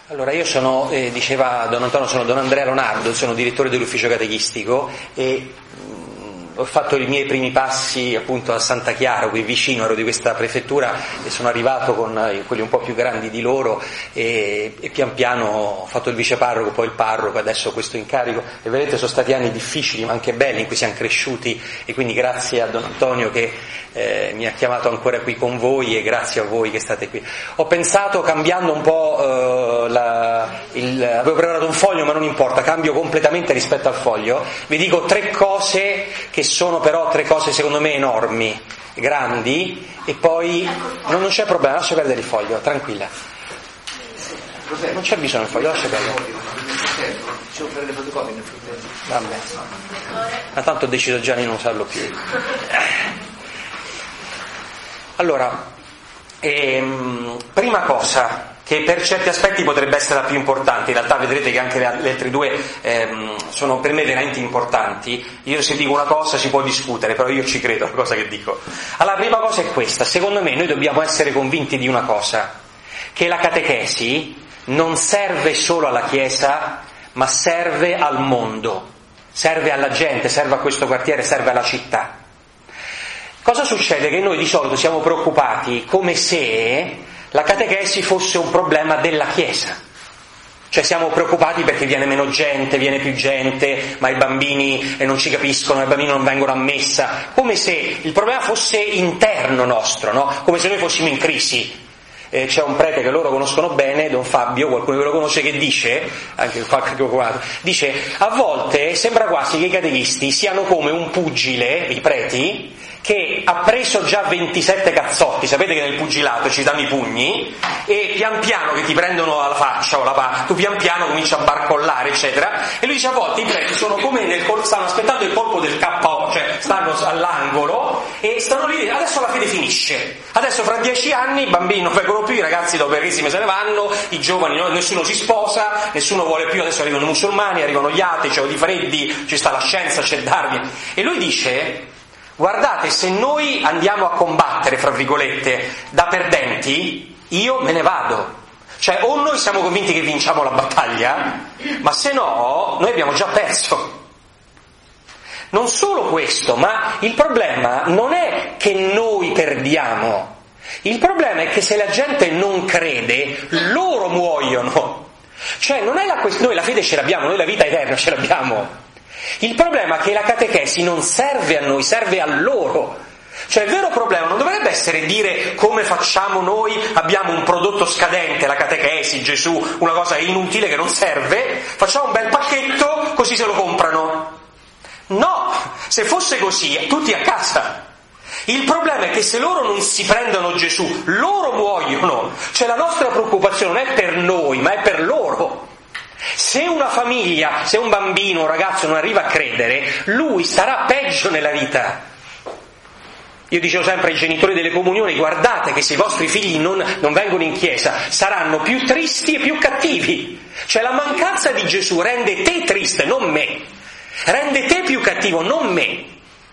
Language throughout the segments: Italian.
Allora, io sono, diceva Don Antonio, sono Don Andrea Lonardo, sono direttore dell'ufficio catechistico e ho fatto i miei primi passi appunto a Santa Chiara, qui vicino, ero di questa prefettura e sono arrivato con quelli un po' più grandi di loro e pian piano ho fatto il viceparroco, poi il parroco, adesso questo incarico e vedete sono stati anni difficili ma anche belli in cui siamo cresciuti e quindi grazie a Don Antonio che mi ha chiamato ancora qui con voi e grazie a voi che state qui. Ho pensato, cambiando un po', avevo preparato un foglio ma non importa, cambio completamente rispetto al foglio, vi dico 3 cose che sono però 3 cose secondo me enormi, grandi e poi non c'è problema, lascia perdere il foglio, tranquilla, non c'è bisogno del foglio, lascia perdere. Vabbè, ma tanto ho deciso già di non usarlo più. Allora, prima cosa che per certi aspetti potrebbe essere la più importante, in realtà vedrete che anche le altre 2 sono per me veramente importanti. Io se dico una cosa si può discutere, però io ci credo alla cosa che dico. Allora, la prima cosa è questa: secondo me noi dobbiamo essere convinti di una cosa, che la catechesi non serve solo alla Chiesa, ma serve al mondo, serve alla gente, serve a questo quartiere, serve alla città. Cosa succede? Che noi di solito siamo preoccupati come se la catechesi fosse un problema della Chiesa, cioè siamo preoccupati perché viene meno gente, viene più gente, ma i bambini non ci capiscono, i bambini non vengono a messa, come se il problema fosse interno nostro, no? Come se noi fossimo in crisi. C'è un prete che loro conoscono bene, Don Fabio, qualcuno che lo conosce, che dice, anche qualche documentato, dice: a volte sembra quasi che i catechisti siano come un pugile, i preti, che ha preso già 27 cazzotti, sapete che nel pugilato ci danno i pugni, e pian piano che ti prendono alla faccia o tu pian piano cominci a barcollare, eccetera, e lui dice: a volte i preti sono come stanno aspettando il colpo del KO, cioè stanno all'angolo e stanno lì, adesso la fede finisce, adesso fra 10 anni i bambini non vengono più, i ragazzi dopo Eresime se ne vanno, i giovani nessuno si sposa, nessuno vuole più, adesso arrivano i musulmani, arrivano gli atei, c'è i freddi, ci sta la scienza, c'è Darwin, e lui dice: guardate, se noi andiamo a combattere, fra virgolette, da perdenti, io me ne vado. Cioè, o noi siamo convinti che vinciamo la battaglia, ma se no, noi abbiamo già perso. Non solo questo, ma il problema non è che noi perdiamo. Il problema è che se la gente non crede, loro muoiono. Cioè, non è noi la fede ce l'abbiamo, noi la vita eterna ce l'abbiamo. Il problema è che la catechesi non serve a noi, serve a loro. Cioè il vero problema non dovrebbe essere dire come facciamo noi, abbiamo un prodotto scadente, la catechesi, Gesù, una cosa inutile che non serve, facciamo un bel pacchetto così se lo comprano. No, se fosse così, tutti a casa. Il problema è che se loro non si prendono Gesù, loro muoiono. Cioè la nostra preoccupazione non è per noi, ma è per loro. Se una famiglia, se un bambino, un ragazzo non arriva a credere, lui starà peggio nella vita. Io dicevo sempre ai genitori delle comunioni: guardate che se i vostri figli non vengono in chiesa saranno più tristi e più cattivi. Cioè la mancanza di Gesù rende te triste, non me. Rende te più cattivo, non me.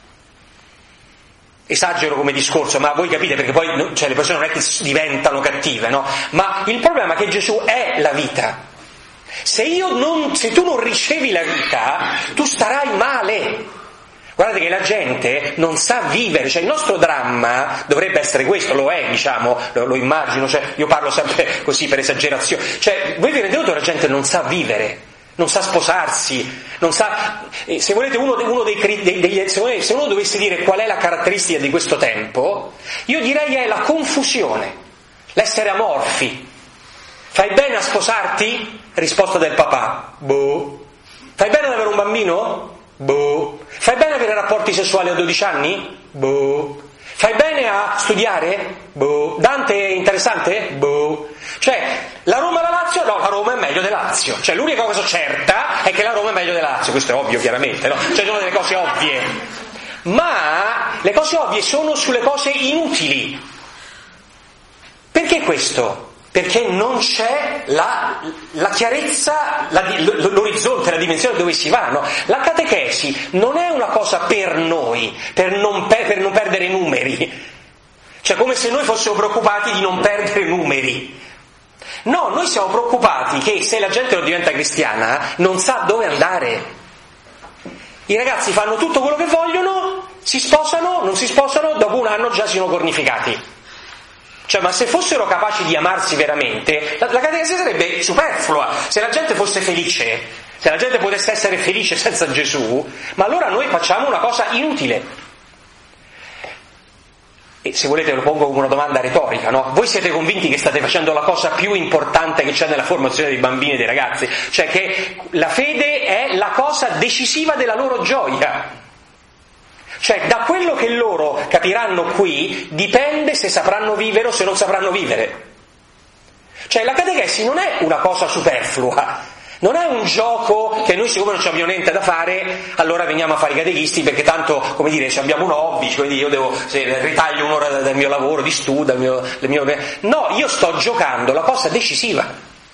Esagero come discorso, ma voi capite, perché poi cioè, le persone non è che diventano cattive, no? Ma il problema è che Gesù è la vita. Se tu non ricevi la vita, tu starai male. Guardate che la gente non sa vivere, cioè il nostro dramma dovrebbe essere questo, lo è, diciamo, lo immagino, cioè io parlo sempre così per esagerazione, cioè voi vi rendete conto che la gente non sa vivere, non sa sposarsi, non sa, se volete se uno dovesse dire qual è la caratteristica di questo tempo, io direi è la confusione, l'essere amorfi. Fai bene a sposarti? Risposta del papà: boh. Fai bene ad avere un bambino? Boh. Fai bene ad avere rapporti sessuali a 12 anni? Boh. Fai bene a studiare? Boh. Dante è interessante? Boh. Cioè, la Roma e la Lazio? No, la Roma è meglio della Lazio. Cioè, l'unica cosa certa è che la Roma è meglio della Lazio. Questo è ovvio, chiaramente, no? Cioè, sono delle cose ovvie. Ma le cose ovvie sono sulle cose inutili. Perché questo? Perché non c'è la chiarezza, l'orizzonte, la dimensione dove si va, no? La catechesi non è una cosa per noi, per non perdere numeri, cioè come se noi fossimo preoccupati di non perdere numeri. No, noi siamo preoccupati che se la gente non diventa cristiana non sa dove andare. I ragazzi fanno tutto quello che vogliono, si sposano, non si sposano, dopo un anno già sono cornificati. Cioè, ma se fossero capaci di amarsi veramente, la catechesi sarebbe superflua. Se la gente fosse felice, se la gente potesse essere felice senza Gesù, ma allora noi facciamo una cosa inutile. E se volete lo pongo come una domanda retorica, no? Voi siete convinti che state facendo la cosa più importante che c'è nella formazione dei bambini e dei ragazzi? Cioè che la fede è la cosa decisiva della loro gioia. Cioè da quello che loro capiranno qui dipende se sapranno vivere o se non sapranno vivere. Cioè la catechesi non è una cosa superflua. Non è un gioco che noi, siccome non abbiamo niente da fare, allora veniamo a fare i catechisti perché tanto, come dire, abbiamo un hobby, cioè io devo, se ritaglio un'ora dal mio lavoro di studio, no, io sto giocando la cosa decisiva.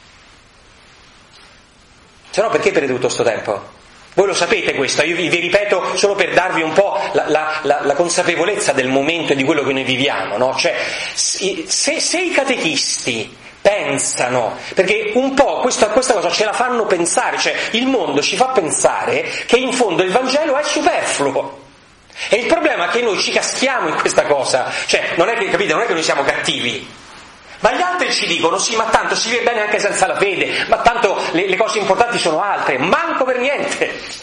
Se no perché perdete tutto sto tempo? Voi lo sapete questo, io vi ripeto solo per darvi un po' la consapevolezza del momento e di quello che noi viviamo, no? Cioè, se i catechisti pensano, perché un po' questa cosa ce la fanno pensare, cioè il mondo ci fa pensare che in fondo il Vangelo è superfluo. E il problema è che noi ci caschiamo in questa cosa, cioè non è che, capite, non è che noi siamo cattivi, ma gli altri ci dicono sì, ma tanto si vive bene anche senza la fede, ma tanto le cose importanti sono altre, manco per niente.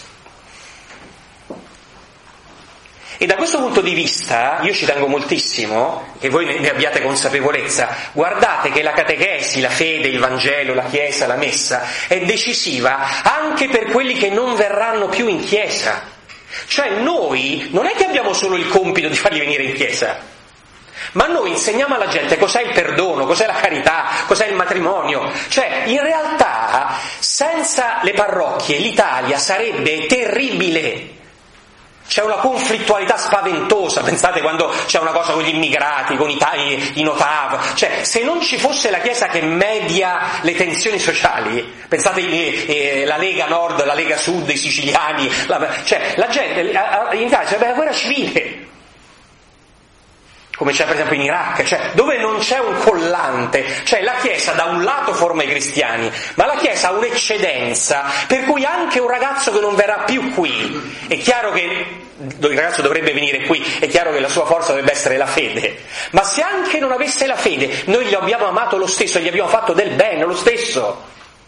E da questo punto di vista io ci tengo moltissimo che voi ne abbiate consapevolezza. Guardate che la catechesi, la fede, il Vangelo, la Chiesa, la Messa è decisiva anche per quelli che non verranno più in Chiesa. Cioè noi non è che abbiamo solo il compito di farli venire in Chiesa, ma noi insegniamo alla gente cos'è il perdono, cos'è la carità, cos'è il matrimonio. Cioè in realtà senza le parrocchie l'Italia sarebbe terribile. C'è una conflittualità spaventosa, pensate quando c'è una cosa con gli immigrati, con i notav, cioè se non ci fosse la Chiesa che media le tensioni sociali, pensate la Lega Nord, la Lega Sud, i siciliani, cioè la gente in Italia sarebbe la guerra civile, come c'è per esempio in Iraq, cioè dove non c'è un collante, cioè la Chiesa da un lato forma i cristiani, ma la Chiesa ha un'eccedenza, per cui anche un ragazzo che non verrà più qui, è chiaro che il ragazzo dovrebbe venire qui, è chiaro che la sua forza dovrebbe essere la fede, ma se anche non avesse la fede, noi gli abbiamo amato lo stesso, gli abbiamo fatto del bene lo stesso.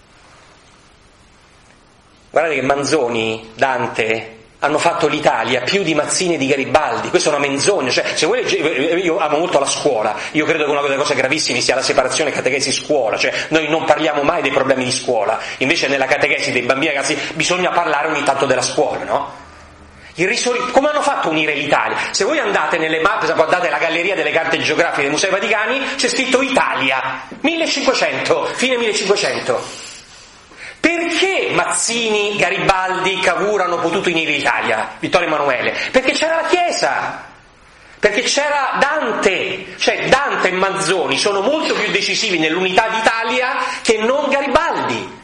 Guardate che Manzoni, Dante hanno fatto l'Italia più di Mazzini e di Garibaldi, questa è una menzogna, cioè se voi io amo molto la scuola, io credo che una delle cose gravissime sia la separazione catechesi-scuola, cioè noi non parliamo mai dei problemi di scuola, invece nella catechesi dei bambini e ragazzi bisogna parlare ogni tanto della scuola, no? Come hanno fatto a unire l'Italia? Se voi andate nelle mappe, guardate la galleria delle carte geografiche dei Musei Vaticani, c'è scritto Italia, 1500, fine 1500. Perché Mazzini, Garibaldi, Cavour hanno potuto unire l'Italia, Vittorio Emanuele? Perché c'era la Chiesa, perché c'era Dante, cioè Dante e Manzoni sono molto più decisivi nell'unità d'Italia che non Garibaldi.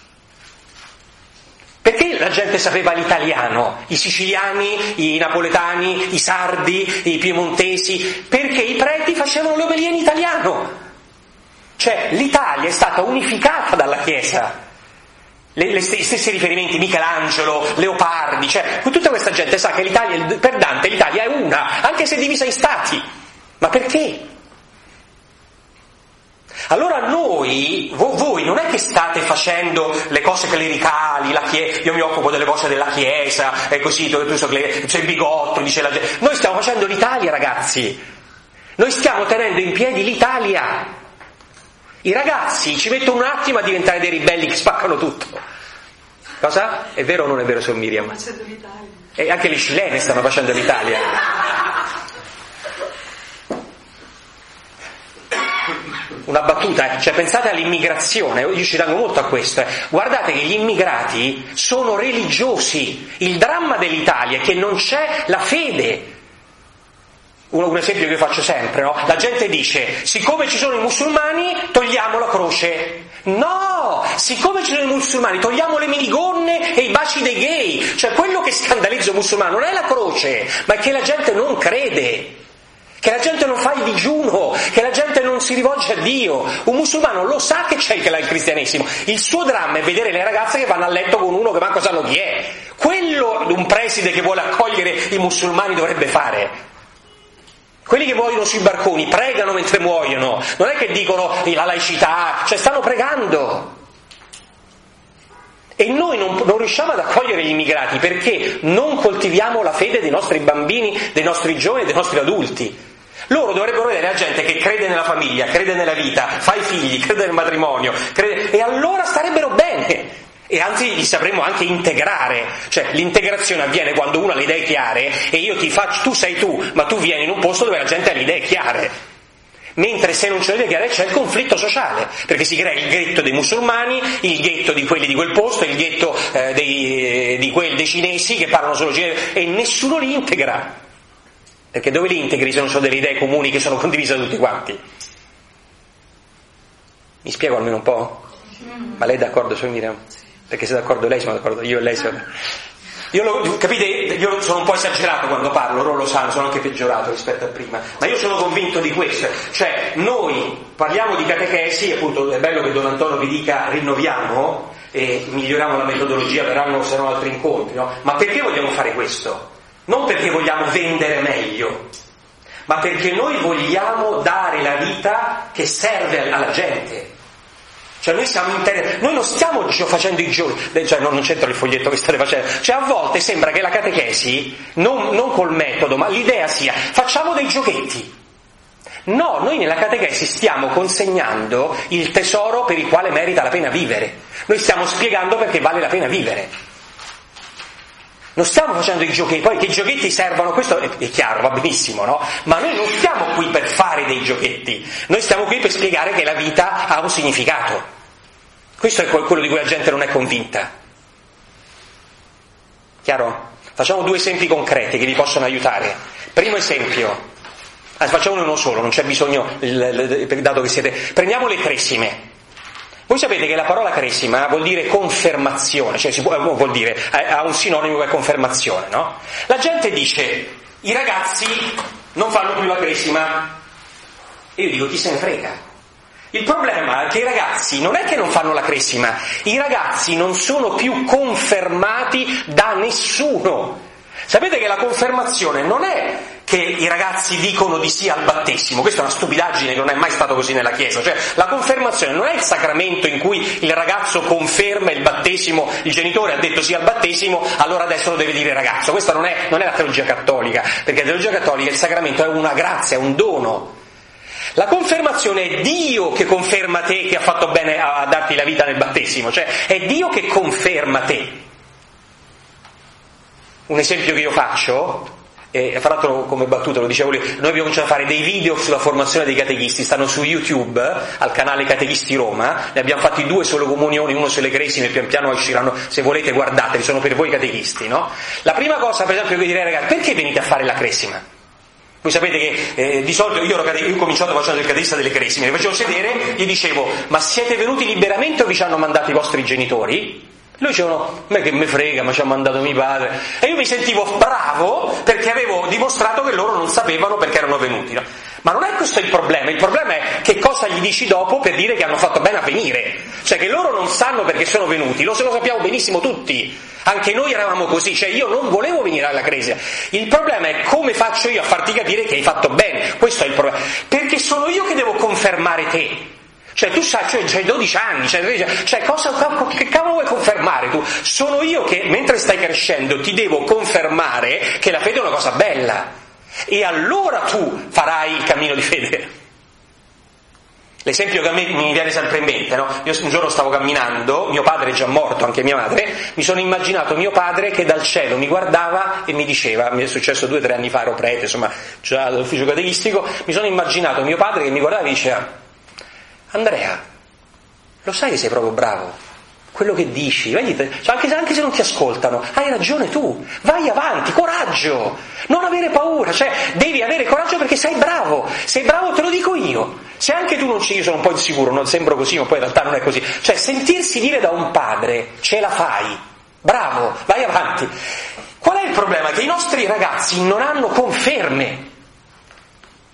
Perché la gente sapeva l'italiano, i siciliani, i napoletani, i sardi, i piemontesi? Perché i preti facevano le omelie in italiano. Cioè l'Italia è stata unificata dalla Chiesa. Gli stessi riferimenti, Michelangelo, Leopardi, cioè tutta questa gente sa che l'Italia, per Dante l'Italia è una, anche se divisa in stati. Ma perché? Allora voi non è che state facendo le cose clericali, la Chiesa, io mi occupo delle cose della Chiesa, e così, c'è il bigotto, dice la gente. Noi stiamo facendo l'Italia, ragazzi. Noi stiamo tenendo in piedi l'Italia. I ragazzi ci mettono un attimo a diventare dei ribelli che spaccano tutto. Cosa? È vero o non è vero, Sor Miriam? E anche le cilene stanno facendo l'Italia. Una battuta, cioè pensate all'immigrazione, io ci tengo molto a questo. Guardate che gli immigrati sono religiosi. Il dramma dell'Italia è che non c'è la fede. Un esempio che io faccio sempre, no? La gente dice, siccome ci sono i musulmani, togliamo la croce. No! Siccome ci sono i musulmani, togliamo le minigonne e i baci dei gay. Cioè, quello che scandalizza un musulmano non è la croce, ma è che la gente non crede. che la gente non fa il digiuno, che la gente non si rivolge a Dio. Un musulmano lo sa che c'è il cristianesimo, il suo dramma è vedere le ragazze che vanno a letto con uno che manco sanno chi è. Quello un preside che vuole accogliere i musulmani dovrebbe fare. Quelli che muoiono sui barconi pregano mentre muoiono, non è che dicono la laicità, cioè stanno pregando. E noi non riusciamo ad accogliere gli immigrati perché non coltiviamo la fede dei nostri bambini, dei nostri giovani, dei nostri adulti. Loro dovrebbero vedere la gente che crede nella famiglia, crede nella vita, fa i figli, crede nel matrimonio, e allora starebbero bene. E anzi li sapremmo anche integrare, cioè l'integrazione avviene quando uno ha le idee chiare e io ti faccio, tu sei tu, ma tu vieni in un posto dove la gente ha le idee chiare. Mentre se non c'è le idee chiare c'è il conflitto sociale, perché si crea il ghetto dei musulmani, il ghetto di quelli di quel posto, il ghetto dei cinesi che parlano solo cinese e nessuno li integra. Perché dove li integri se non sono delle idee comuni che sono condivise da tutti quanti? Mi spiego almeno un po'? Ma lei è d'accordo su Miriam? Perché se è d'accordo lei sono d'accordo io e lei siamo... Capite? Io sono un po' esagerato quando parlo, loro lo sanno, sono anche peggiorato rispetto a prima, ma io sono convinto di questo, cioè noi parliamo di catechesi, appunto è bello che Don Antonio vi dica rinnoviamo e miglioriamo la metodologia, verranno se no altri incontri, no? Ma perché vogliamo fare questo? Non perché vogliamo vendere meglio, ma perché noi vogliamo dare la vita che serve alla gente. Cioè noi non stiamo facendo i giochi, cioè non c'entra il foglietto che state facendo, cioè a volte sembra che la catechesi, non col metodo, ma l'idea sia, facciamo dei giochetti. No, noi nella catechesi stiamo consegnando il tesoro per il quale merita la pena vivere. Noi stiamo spiegando perché vale la pena vivere. Non stiamo facendo i giochetti, poi che i giochetti servono, questo è chiaro, va benissimo, no? Ma noi non stiamo qui per fare dei giochetti, noi stiamo qui per spiegare che la vita ha un significato. Questo è quello di cui la gente non è convinta. Chiaro? Facciamo 2 esempi concreti che vi possono aiutare. Primo esempio, facciamo uno solo, non c'è bisogno, dato che siete... Prendiamo le cresime. Voi sapete che la parola cresima vuol dire confermazione, cioè vuol dire, ha un sinonimo che è confermazione, no? La gente dice, i ragazzi non fanno più la cresima. E io dico, chi se ne frega? Il problema è che i ragazzi non è che non fanno la cresima, i ragazzi non sono più confermati da nessuno. Sapete che la confermazione non è che i ragazzi dicono di sì al battesimo, questa è una stupidaggine che non è mai stato così nella Chiesa, cioè la confermazione non è il sacramento in cui il ragazzo conferma il battesimo, il genitore ha detto sì al battesimo, allora adesso lo deve dire il ragazzo, questa non è la teologia cattolica, perché la teologia cattolica il sacramento è una grazia, è un dono. La confermazione è Dio che conferma te che ha fatto bene a darti la vita nel battesimo, cioè è Dio che conferma te. Un esempio che io faccio, e fra l'altro come battuta lo dicevo lì, noi abbiamo cominciato a fare dei video sulla formazione dei catechisti, stanno su YouTube al canale Catechisti Roma, ne abbiamo fatti 2 sulle comunioni, uno sulle cresime, pian piano usciranno, se volete guardateli, sono per voi catechisti, no? La prima cosa per esempio che direi ragazzi, perché venite a fare la cresima? Voi sapete che di solito io ho cominciato facendo il catechista delle cresime, mi facevo sedere, gli dicevo, ma siete venuti liberamente o vi ci hanno mandato i vostri genitori? Lui dicevano, a me che me frega, ma ci ha mandato mio padre. E io mi sentivo bravo perché avevo dimostrato che loro non sapevano perché erano venuti. No? Ma non è questo il problema è che cosa gli dici dopo per dire che hanno fatto bene a venire. Cioè che loro non sanno perché sono venuti, lo sappiamo benissimo tutti. Anche noi eravamo così, cioè io non volevo venire alla Chiesa. Il problema è come faccio io a farti capire che hai fatto bene. Questo è il problema. Perché sono io che devo confermare te. Cioè tu sai, c'hai 12 anni, che cavolo vuoi confermare tu? Sono io che mentre stai crescendo ti devo confermare che la fede è una cosa bella e allora tu farai il cammino di fede. L'esempio che a me mi viene sempre in mente, no? Io un giorno stavo camminando, mio padre è già morto, anche mia madre, mi sono immaginato mio padre che dal cielo mi guardava e mi diceva, mi è successo 2 o 3 anni fa, ero prete, insomma, già all'ufficio catechistico, mi sono immaginato mio padre che mi guardava e mi diceva, Andrea, lo sai che sei proprio bravo? Quello che dici, cioè anche se non ti ascoltano, hai ragione tu, vai avanti, coraggio, non avere paura, cioè devi avere coraggio perché sei bravo, te lo dico io. Se anche tu non ci, io sono un po' insicuro, non sembro così, ma poi in realtà non è così. Cioè sentirsi dire da un padre, ce la fai, bravo, vai avanti. Qual è il problema? Che i nostri ragazzi non hanno conferme.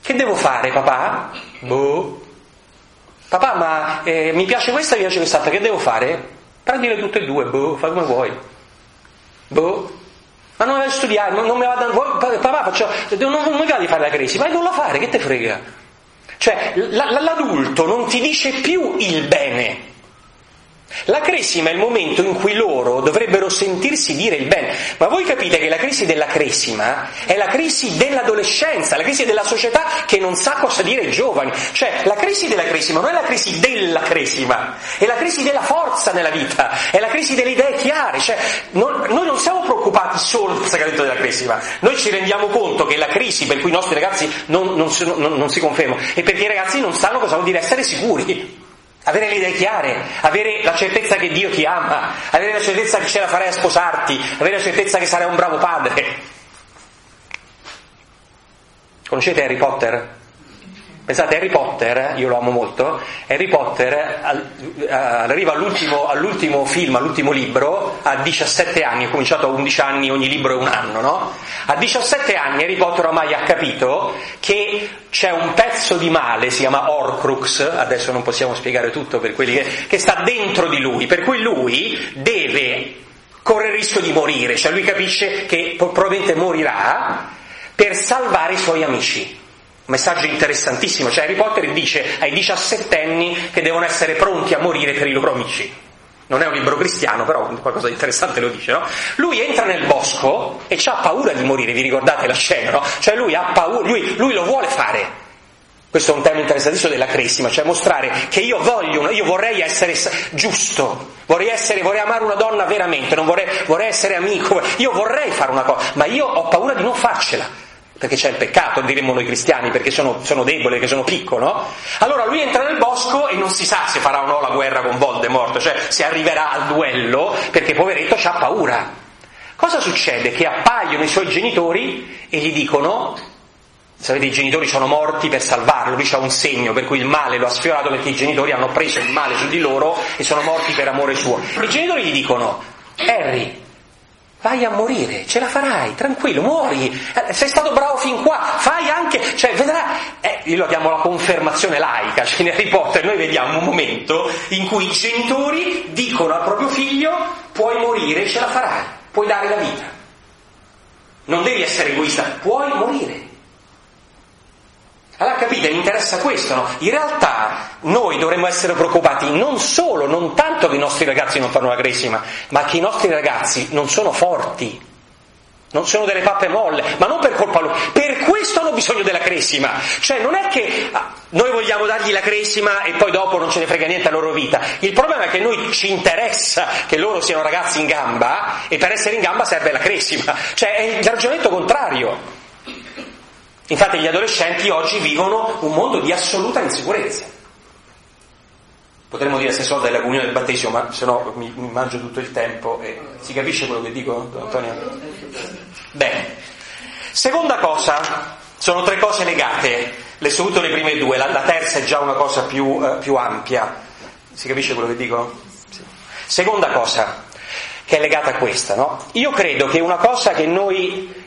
Che devo fare, papà? Boh. Papà, ma mi piace questa e mi piace quest'altra, che devo fare? Prendile tutte e due, boh, fai come vuoi. Boh. Ma non mi vai a studiare, non mi vado a... Papà, non mi va di fare la crisi, vai non la fare, che te frega? Cioè, l'adulto non ti dice più il bene. La cresima è il momento in cui loro dovrebbero sentirsi dire il bene. Ma voi capite che la crisi della cresima è la crisi dell'adolescenza, la crisi della società che non sa cosa dire ai giovani. Cioè, la crisi della cresima non è la crisi della cresima, è la crisi della forza nella vita, è la crisi delle idee chiare. Cioè, noi non siamo preoccupati solo del sacramento della cresima, noi ci rendiamo conto che la crisi per cui i nostri ragazzi non si confermano è perché i ragazzi non sanno cosa vuol dire essere sicuri. Avere le idee chiare, avere la certezza che Dio ti ama, avere la certezza che ce la farai a sposarti, avere la certezza che sarai un bravo padre. Conoscete Harry Potter? Pensate, Harry Potter, io lo amo molto, Harry Potter arriva all'ultimo film, all'ultimo libro, a 17 anni, ha cominciato a 11 anni, ogni libro è un anno, no? A 17 anni Harry Potter ormai ha capito che c'è un pezzo di male, si chiama Horcrux, adesso non possiamo spiegare tutto per quelli che sta dentro di lui, per cui lui deve correre il rischio di morire, cioè lui capisce che probabilmente morirà per salvare i suoi amici. Un messaggio interessantissimo, cioè Harry Potter dice ai 17enni che devono essere pronti a morire per i loro amici. Non è un libro cristiano, però qualcosa di interessante lo dice, no? Lui entra nel bosco e c'ha paura di morire, vi ricordate la scena, no? Cioè lui ha paura, lui lo vuole fare. Questo è un tema interessantissimo della cresima, cioè mostrare che io vorrei essere giusto, vorrei amare una donna veramente, non vorrei essere amico, io vorrei fare una cosa, ma io ho paura di non farcela. Perché c'è il peccato, diremmo noi cristiani, perché sono debole, perché sono piccolo, no? Allora lui entra nel bosco e non si sa se farà o no la guerra con Voldemort, cioè se arriverà al duello, perché poveretto c'ha paura. Cosa succede? Che appaiono i suoi genitori e gli dicono, sapete, i genitori sono morti per salvarlo, lui c'ha un segno per cui il male lo ha sfiorato perché i genitori hanno preso il male su di loro e sono morti per amore suo. I genitori gli dicono, Harry, vai a morire, ce la farai, tranquillo, muori, sei stato bravo fin qua, fai anche, cioè vedrà, io lo chiamo la confermazione laica, cioè in Harry Potter noi vediamo un momento in cui i genitori dicono al proprio figlio, puoi morire, ce la farai, puoi dare la vita, non devi essere egoista, puoi morire. Allora capite, mi interessa questo, no? In realtà noi dovremmo essere preoccupati non tanto che i nostri ragazzi non fanno la cresima, ma che i nostri ragazzi non sono forti, non sono delle pappe molle, ma non per colpa loro, per questo hanno bisogno della cresima. Cioè non è che noi vogliamo dargli la cresima e poi dopo non ce ne frega niente la loro vita, il problema è che noi ci interessa che loro siano ragazzi in gamba e per essere in gamba serve la cresima, cioè è il ragionamento contrario. Infatti gli adolescenti oggi vivono un mondo di assoluta insicurezza. Potremmo dire stessa cosa della comunione del battesimo, ma se no mi mangio tutto il tempo e si capisce quello che dico, Antonio? Bene. Seconda cosa, sono 3 cose legate, le saluto le prime 2, la terza è già una cosa più ampia. Si capisce quello che dico? Sì. Seconda cosa, che è legata a questa, no? Io credo che una cosa che noi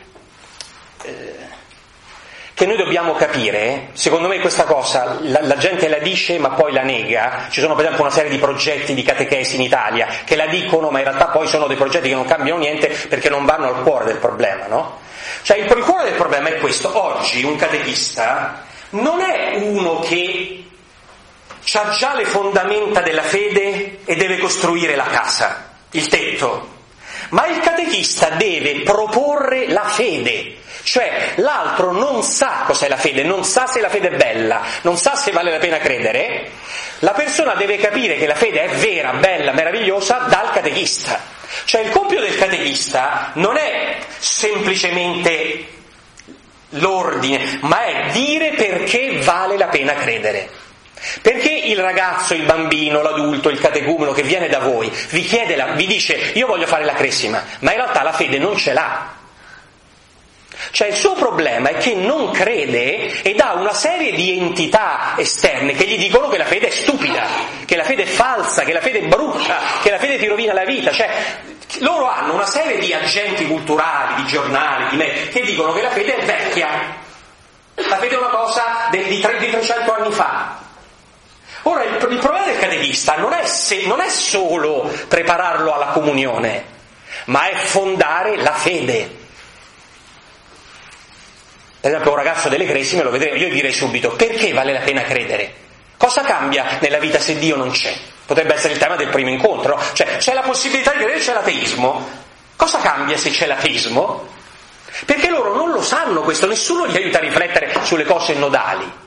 dobbiamo capire, secondo me questa cosa la gente la dice ma poi la nega, ci sono per esempio una serie di progetti di catechesi in Italia che la dicono ma in realtà poi sono dei progetti che non cambiano niente perché non vanno al cuore del problema, no? Cioè il cuore del problema è questo, oggi un catechista non è uno che ha già le fondamenta della fede e deve costruire la casa, il tetto, ma il catechista deve proporre la fede. Cioè l'altro non sa cos'è la fede, non sa se la fede è bella, non sa se vale la pena credere, la persona deve capire che la fede è vera, bella, meravigliosa dal catechista. Cioè il compito del catechista non è semplicemente l'ordine, ma è dire perché vale la pena credere. Perché il ragazzo, il bambino, l'adulto, il catecumeno che viene da voi vi dice io voglio fare la cresima, ma in realtà la fede non ce l'ha. Cioè il suo problema è che non crede ed ha una serie di entità esterne che gli dicono che la fede è stupida, che la fede è falsa, che la fede è brutta, che la fede ti rovina la vita. Cioè loro hanno una serie di agenti culturali, di giornali, di me, che dicono che la fede è vecchia, La fede è una cosa di 300 anni fa. Ora, il problema del catechista non è solo prepararlo alla comunione, ma è fondare la fede. Per esempio, un ragazzo delle Cresime lo vedremo, io direi subito: perché vale la pena credere? Cosa cambia nella vita se Dio non c'è? Potrebbe essere il tema del primo incontro, cioè c'è la possibilità di credere, c'è l'ateismo. Cosa cambia se c'è l'ateismo? Perché loro non lo sanno questo, nessuno li aiuta a riflettere sulle cose nodali.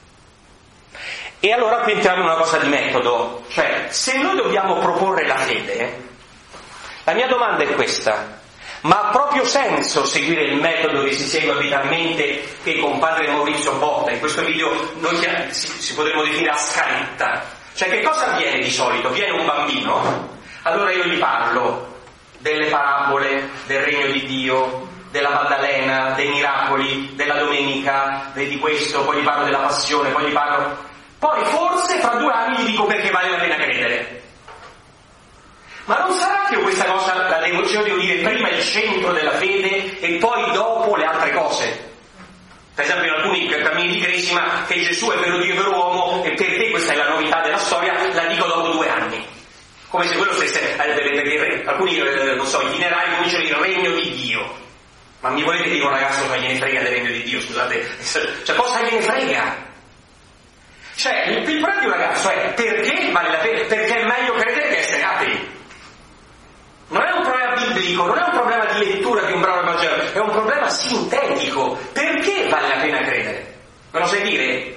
E allora qui entriamo in una cosa di metodo, cioè se noi dobbiamo proporre la fede, la mia domanda è questa: ma ha proprio senso seguire il metodo che si segue abitualmente, che con padre Maurizio Botta in questo video noi si potremmo definire a scaletta? Cioè, che cosa avviene di solito? Viene un bambino, allora io gli parlo delle parabole del regno di Dio, della Maddalena, dei miracoli, della domenica, di questo, poi gli parlo della passione, poi gli parlo... Poi forse fra 2 anni gli dico perché vale la pena credere. Ma non sarà che io questa cosa la devo dire prima il centro della fede e poi dopo le altre cose? Per esempio in alcuni cammini di Cresima che Gesù è vero Dio e vero uomo, e perché questa è la novità della storia, la dico dopo 2 anni. Come se quello stesse, perché alcuni, non so, itinerari cominciano il regno di Dio. Ma mi volete dire un ragazzo che gliene frega del regno di Dio, scusate? Cioè, cosa gliene frega? Cioè, il problema di un ragazzo è: perché vale la pena? Perché è meglio credere che essere atei. Non è un problema biblico, non è un problema di lettura di un brano Vangelo, è un problema sintetico. Perché vale la pena credere? Me lo sai dire?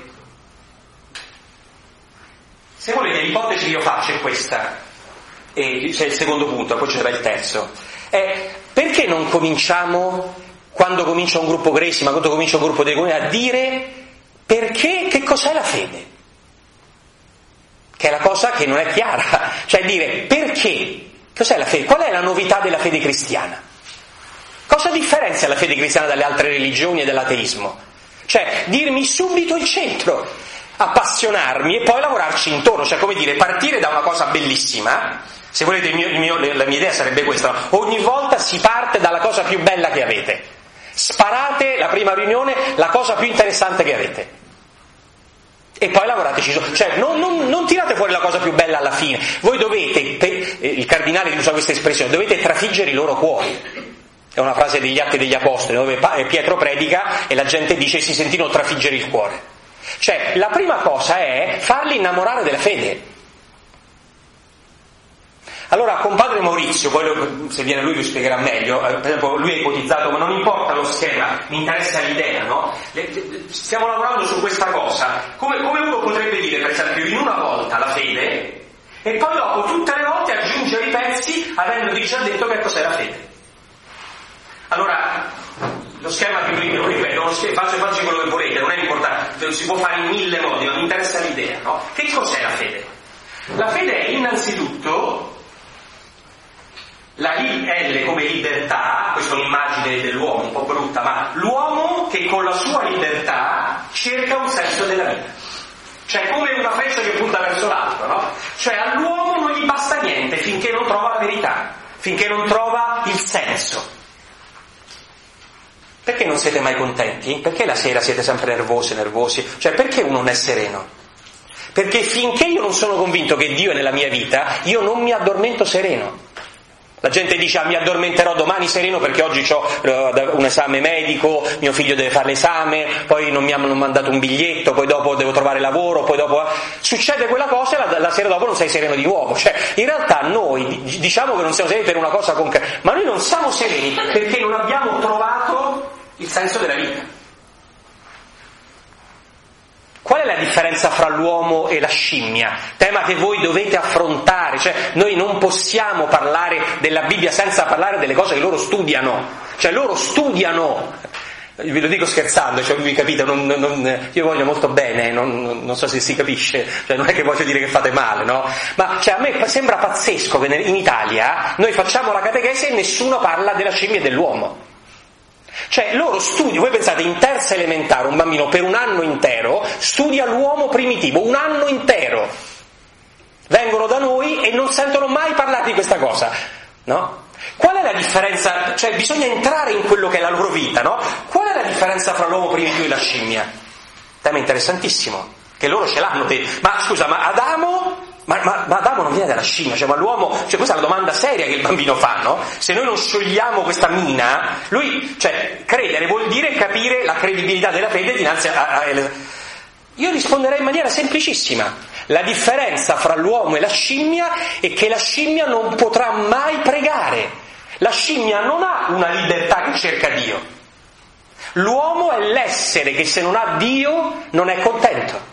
Se volete, l'ipotesi che io faccio è questa, e c'è il secondo punto, poi ci sarà il terzo. È: perché non cominciamo, quando comincia un gruppo Cresima, quando comincia un gruppo dei comuni, a dire perché, che cos'è la fede? Che è la cosa che non è chiara, cioè dire perché, cos'è la fede? Qual è la novità della fede cristiana? Cosa differenzia la fede cristiana dalle altre religioni e dall'ateismo? Cioè, dirmi subito il centro, appassionarmi e poi lavorarci intorno, cioè come dire, partire da una cosa bellissima. Se volete la mia idea sarebbe questa: ogni volta si parte dalla cosa più bella che avete, sparate la prima riunione la cosa più interessante che avete e poi lavorateci su, cioè non tirate fuori la cosa più bella alla fine. Voi dovete, il cardinale usa questa espressione, dovete trafiggere i loro cuori. È una frase degli Atti degli Apostoli dove Pietro predica e la gente dice si sentirono trafiggere il cuore. Cioè, la prima cosa è farli innamorare della fede. Allora, con padre Maurizio, poi se viene lui vi spiegherà meglio, per esempio lui è ipotizzato, ma non importa lo schema, mi interessa l'idea, no? Stiamo lavorando su questa cosa, come uno potrebbe dire, per esempio, in una volta la fede, e poi dopo tutte le volte aggiungere i pezzi, avendo già detto che cos'è la fede. Allora, lo schema più libero, ripeto, faccio quello che volete, non è importante, si può fare in 1000 modi, ma mi interessa l'idea, no? Che cos'è la fede? La fede è innanzitutto la L come libertà, questa è un'immagine dell'uomo un po' brutta, ma l'uomo che con la sua libertà cerca un senso della vita. Cioè come una freccia che punta verso l'alto, no? Cioè all'uomo non gli basta niente finché non trova la verità, finché non trova il senso. Perché non siete mai contenti? Perché la sera siete sempre nervosi? Cioè perché uno non è sereno? Perché finché io non sono convinto che Dio è nella mia vita, io non mi addormento sereno. La gente dice mi addormenterò domani sereno perché oggi ho un esame medico, mio figlio deve fare l'esame, poi non mi hanno mandato un biglietto, poi dopo devo trovare lavoro, poi dopo succede quella cosa e la sera dopo non sei sereno di nuovo. Cioè in realtà noi diciamo che non siamo sereni per una cosa concreta, ma noi non siamo sereni perché non abbiamo trovato il senso della vita. Qual è la differenza fra l'uomo e la scimmia? Tema che voi dovete affrontare, cioè noi non possiamo parlare della Bibbia senza parlare delle cose che loro studiano, cioè loro studiano, ve lo dico scherzando, cioè vi capite, io voglio molto bene, non so se si capisce, cioè non è che voglio dire che fate male, no? Ma cioè, a me sembra pazzesco che in Italia noi facciamo la catechesi e nessuno parla della scimmia e dell'uomo. Cioè loro studiano, voi pensate in terza elementare un bambino per 1 anno intero studia l'uomo primitivo, 1 anno intero, vengono da noi e non sentono mai parlare di questa cosa, no? Qual è la differenza? Cioè bisogna entrare in quello che è la loro vita, no? Qual è la differenza fra l'uomo primitivo e la scimmia? Tema interessantissimo, che loro ce l'hanno ma scusa, ma Adamo? Ma Adamo non viene dalla scimmia, cioè ma l'uomo, cioè questa è la domanda seria che il bambino fa, no? Se noi non sciogliamo questa mina, lui, cioè credere vuol dire capire la credibilità della fede dinanzi Io risponderei in maniera semplicissima. La differenza fra l'uomo e la scimmia è che la scimmia non potrà mai pregare. La scimmia non ha una libertà che cerca Dio. L'uomo è l'essere che se non ha Dio non è contento.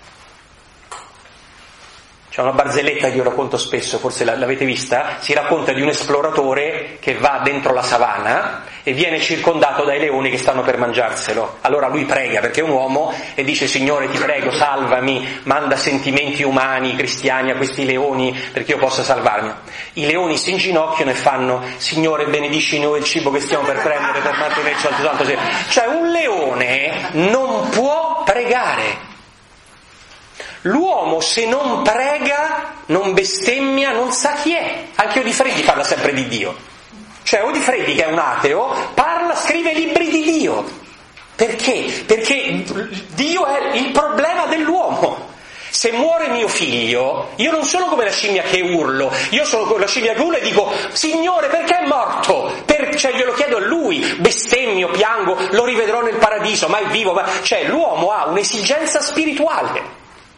C'è una barzelletta che io racconto spesso, forse l'avete vista, si racconta di un esploratore che va dentro la savana e viene circondato dai leoni che stanno per mangiarselo. Allora lui prega, perché è un uomo, e dice: Signore, ti prego, salvami, manda sentimenti umani, cristiani a questi leoni perché io possa salvarmi. I leoni si inginocchiano e fanno: Signore, benedici noi il cibo che stiamo per prendere per mantenerci al tuo santo cielo. Cioè un leone non può pregare. L'uomo se non prega, non bestemmia, non sa chi è. Anche Odifreddi parla sempre di Dio. Cioè Odifreddi, che è un ateo, scrive libri di Dio. Perché? Perché Dio è il problema dell'uomo. Se muore mio figlio, io non sono come la scimmia che urlo, io sono come la scimmia che urlo e dico: Signore, perché è morto? Cioè glielo chiedo a lui, bestemmio, piango, lo rivedrò nel paradiso, ma è vivo. Cioè l'uomo ha un'esigenza spirituale.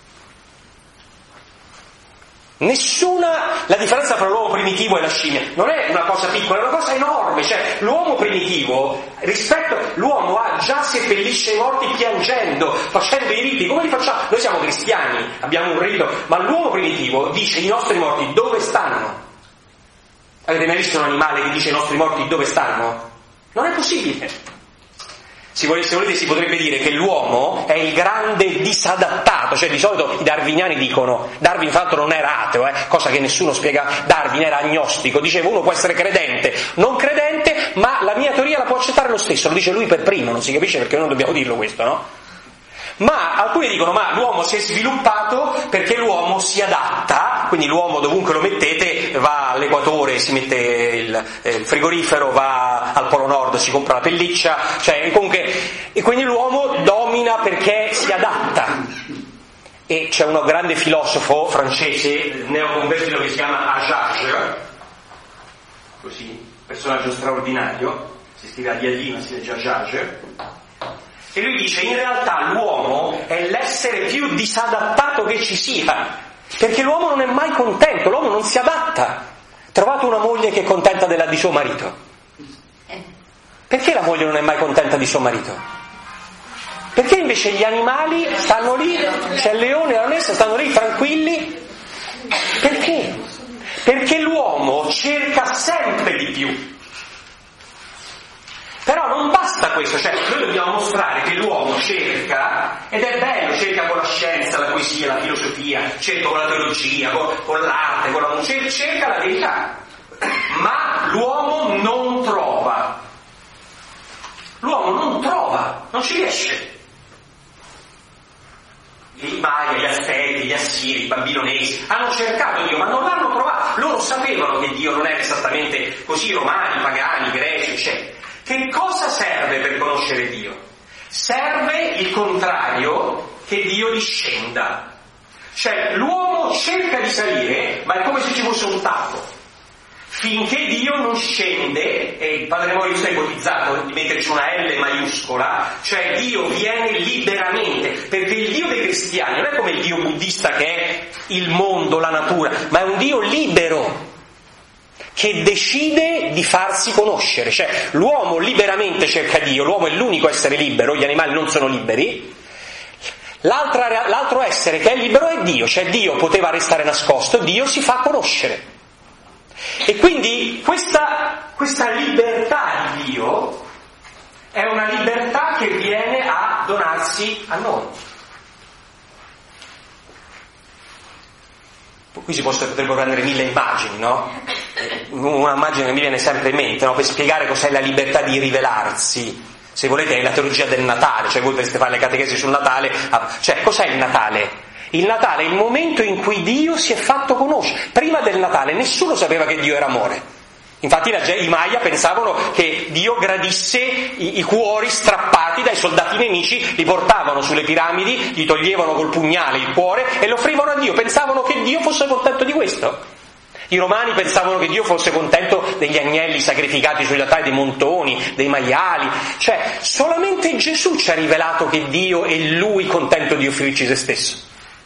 La differenza fra l'uomo primitivo e la scimmia non è una cosa piccola, è una cosa enorme. Cioè l'uomo primitivo, l'uomo già seppellisce i morti piangendo, facendo i riti. Come li facciamo? Noi siamo cristiani, abbiamo un rito, ma l'uomo primitivo dice: i nostri morti dove stanno? Avete mai visto un animale che dice: i nostri morti dove stanno? Non è possibile. Se volete si potrebbe dire che l'uomo è il grande disadattato, cioè di solito i darwiniani dicono, Darwin infatti non era ateo, cosa che nessuno spiega, Darwin era agnostico, diceva uno può essere credente, non credente, ma la mia teoria la può accettare lo stesso, lo dice lui per primo, non si capisce perché noi non dobbiamo dirlo questo, no? Ma alcuni dicono: ma l'uomo si è sviluppato perché l'uomo si adatta, quindi l'uomo dovunque lo mettete va all'equatore, si mette il frigorifero, va al Polo Nord, si compra la pelliccia, cioè comunque, e quindi l'uomo domina perché si adatta. E c'è uno grande filosofo francese, neoconvertito, che si chiama Ajage, così, personaggio straordinario, si scrive a Diaglino, si legge Ajage. E lui dice: in realtà l'uomo è l'essere più disadattato che ci sia, perché l'uomo non è mai contento, l'uomo non si adatta. Trovate una moglie che è contenta di suo marito. Perché la moglie non è mai contenta di suo marito? Perché invece gli animali stanno lì, c'è il leone e la leonessa, stanno lì tranquilli? Perché? Perché l'uomo cerca sempre di più. Però non basta questo, cioè noi dobbiamo mostrare che l'uomo cerca, ed è bello, cerca con la scienza, la poesia, la filosofia, cerca con la teologia, con l'arte, con la musica, cerca la verità, ma l'uomo non trova. L'uomo non trova, non ci riesce. Gli Maya, gli Aztechi, gli Assiri, i babilonesi hanno cercato Dio, ma non l'hanno trovato. Loro sapevano che Dio non era esattamente così, romani, pagani, greci, eccetera. Che cosa serve per conoscere Dio? Serve il contrario, che Dio discenda. Cioè l'uomo cerca di salire, ma è come se ci fosse un tappo. Finché Dio non scende, e il Padre Morio sta ipotizzato di metterci una L maiuscola, cioè Dio viene liberamente, perché il Dio dei cristiani non è come il Dio buddista che è il mondo, la natura, ma è un Dio libero, che decide di farsi conoscere. Cioè l'uomo liberamente cerca Dio, l'uomo è l'unico essere libero, gli animali non sono liberi. L'altro essere che è libero è Dio, cioè Dio poteva restare nascosto, Dio si fa conoscere. E quindi questa libertà di Dio è una libertà che viene a donarsi a noi. Qui potrebbero prendere 1000 immagini, no? Una immagine che mi viene sempre in mente, no? Per spiegare cos'è la libertà di rivelarsi. Se volete è la teologia del Natale, cioè voi dovreste fare le catechesi sul Natale. Cioè cos'è il Natale? Il Natale è il momento in cui Dio si è fatto conoscere. Prima del Natale nessuno sapeva che Dio era amore. Infatti i Maya pensavano che Dio gradisse i cuori strappati dai soldati nemici, li portavano sulle piramidi, gli toglievano col pugnale il cuore e lo offrivano a Dio, pensavano che Dio fosse contento di questo. I Romani pensavano che Dio fosse contento degli agnelli sacrificati sugli altari, dei montoni, dei maiali, cioè solamente Gesù ci ha rivelato che Dio è Lui contento di offrirci se stesso.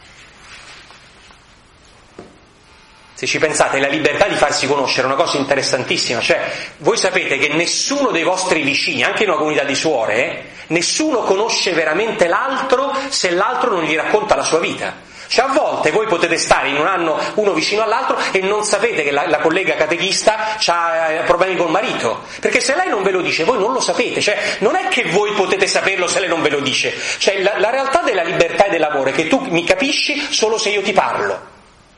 Se ci pensate, la libertà di farsi conoscere è una cosa interessantissima, cioè voi sapete che nessuno dei vostri vicini, anche in una comunità di suore, nessuno conosce veramente l'altro se l'altro non gli racconta la sua vita. Cioè a volte voi potete stare in un anno uno vicino all'altro e non sapete che la collega catechista ha problemi col marito, perché se lei non ve lo dice voi non lo sapete, cioè non è che voi potete saperlo se lei non ve lo dice, cioè la realtà della libertà e dell'amore è che tu mi capisci solo se io ti parlo.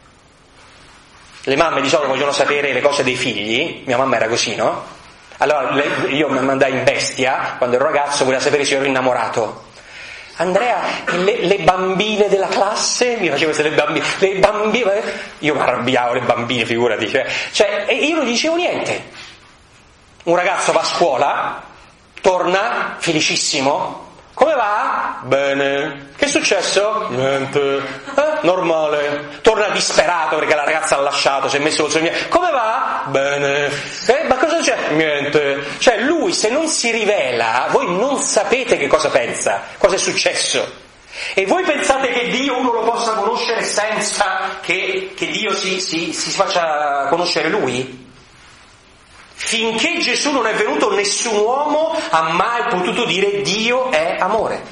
Le mamme di solito vogliono sapere le cose dei figli, mia mamma era così, no? Allora io mi mandai in bestia, quando ero ragazzo voleva sapere se ero innamorato. Andrea, le bambine della classe, mi faceva queste le bambine, io mi arrabbiavo, le bambine, figurati, cioè, e io non dicevo niente. Un ragazzo va a scuola, torna felicissimo. Come va? Bene. Che è successo? Niente. Normale. Torna disperato perché la ragazza l'ha lasciato, si è messo col suo amico. Come va? Bene. Ma cosa c'è? Niente. Cioè lui se non si rivela, voi non sapete che cosa pensa, cosa è successo. E voi pensate che Dio uno lo possa conoscere senza che Dio si faccia conoscere lui? Finché Gesù non è venuto, nessun uomo ha mai potuto dire Dio è amore.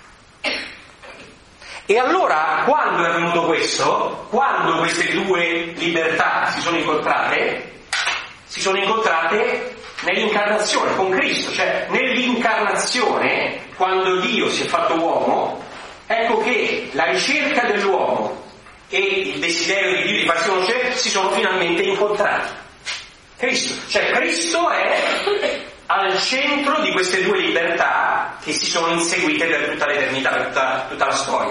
E allora, quando è venuto questo, quando queste due libertà si sono incontrate nell'incarnazione, con Cristo, cioè nell'incarnazione, quando Dio si è fatto uomo, ecco che la ricerca dell'uomo e il desiderio di Dio di farsi conoscere si sono finalmente incontrati. Cristo è al centro di queste due libertà che si sono inseguite per tutta l'eternità, per tutta la storia.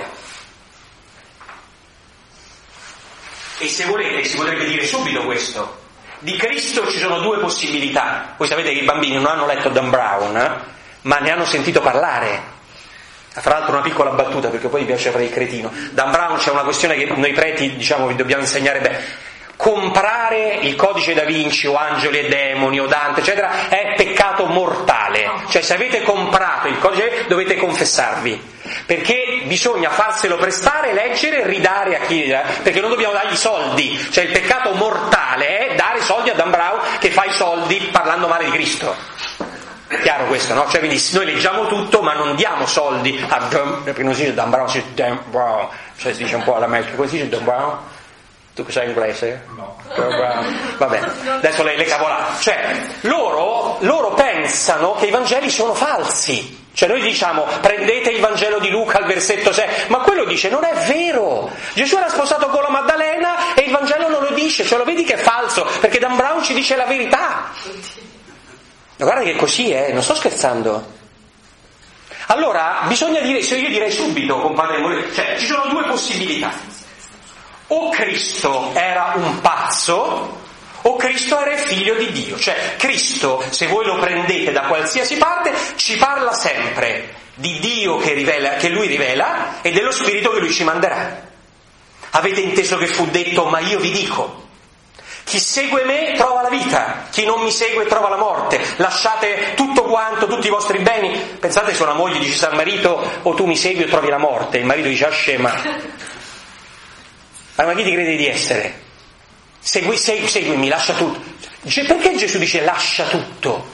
E se volete, si potrebbe dire subito questo. Di Cristo ci sono due possibilità. Voi sapete che i bambini non hanno letto Dan Brown, ma ne hanno sentito parlare. Tra l'altro una piccola battuta, perché poi mi piace fare il cretino. Dan Brown c'è una questione che noi preti, vi dobbiamo insegnare bene. Comprare il Codice da Vinci o Angeli e Demoni o Dante eccetera è peccato mortale, cioè se avete comprato il Codice dovete confessarvi, perché bisogna farselo prestare, leggere e ridare a chi, perché non dobbiamo dargli soldi, cioè il peccato mortale è dare soldi a Dan Brown che fa i soldi parlando male di Cristo. È chiaro questo, no? Cioè quindi noi leggiamo tutto ma non diamo soldi a perché non si dice Dan Brown, si dice Dan Brown, cioè si dice un po' all'America, come si dice Dan Brown? Tu che sai inglese? No. Vabbè, adesso le cavolate. Cioè, loro pensano che i Vangeli sono falsi. Cioè noi diciamo, prendete il Vangelo di Luca al versetto 6, ma quello dice, non è vero. Gesù era sposato con la Maddalena e il Vangelo non lo dice, cioè lo vedi che è falso, perché Dan Brown ci dice la verità. Ma guarda che così è, non sto scherzando. Allora, bisogna dire, io direi subito, compadre Morelli, cioè ci sono due possibilità. O Cristo era un pazzo, o Cristo era il figlio di Dio. Cioè Cristo, se voi lo prendete da qualsiasi parte, ci parla sempre di Dio che lui rivela e dello Spirito che lui ci manderà. Avete inteso che fu detto, ma io vi dico, chi segue me trova la vita, chi non mi segue trova la morte, lasciate tutto quanto, tutti i vostri beni. Pensate se una moglie dice al marito, o tu mi segui o trovi la morte, il marito dice, scema. Ma chi ti credi di essere? Seguimi, lascia tutto. Perché Gesù dice lascia tutto?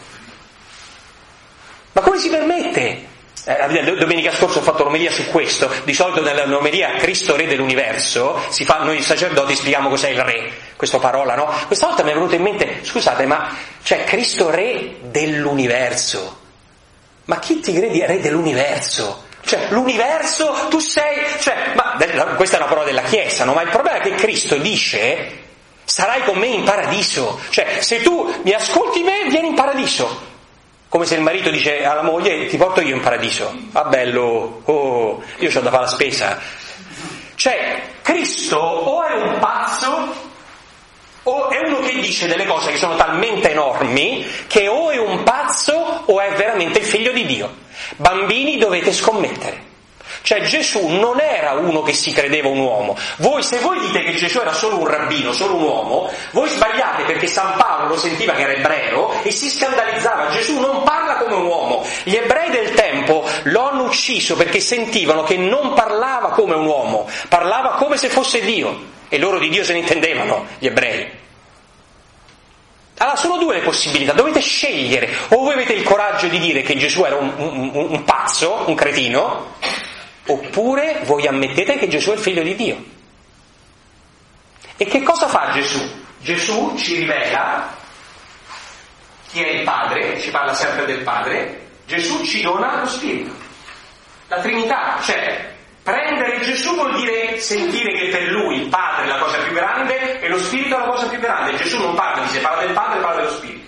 Ma come si permette? Domenica scorsa ho fatto l'omelia su questo. Di solito nell'omelia Cristo Re dell'universo noi sacerdoti spieghiamo cos'è il Re, questa parola, no? Questa volta mi è venuto in mente, scusate, ma c'è Cristo Re dell'universo. Ma chi ti credi Re dell'universo? Cioè l'universo, tu sei, cioè, ma questa è una parola della Chiesa, no? Ma il problema è che Cristo dice sarai con me in paradiso, cioè se tu mi ascolti me vieni in paradiso, come se il marito dice alla moglie ti porto io in paradiso, ah bello, io c'ho da fare la spesa. Cioè Cristo o è un pazzo O è uno che dice delle cose che sono talmente enormi che o è un pazzo o è veramente il figlio di Dio. Bambini, dovete scommettere. Cioè Gesù non era uno che si credeva un uomo. Se voi dite che Gesù era solo un rabbino, solo un uomo, voi sbagliate, perché San Paolo lo sentiva che era ebreo e si scandalizzava. Gesù non parla come un uomo. Gli ebrei del tempo lo hanno ucciso perché sentivano che non parlava come un uomo, parlava come se fosse Dio, e loro di Dio se ne intendevano, gli ebrei. Allora sono due le possibilità, dovete scegliere: o voi avete il coraggio di dire che Gesù era un pazzo, un cretino, oppure voi ammettete che Gesù è il figlio di Dio. E che cosa fa Gesù? Gesù ci rivela chi è il Padre, ci parla sempre del Padre. Gesù ci dona lo Spirito, la Trinità. Cioè prendere Gesù vuol dire sentire che per lui il Padre è la cosa più grande e lo Spirito è la cosa più grande. Gesù non parla di sé, parla del Padre e parla dello Spirito.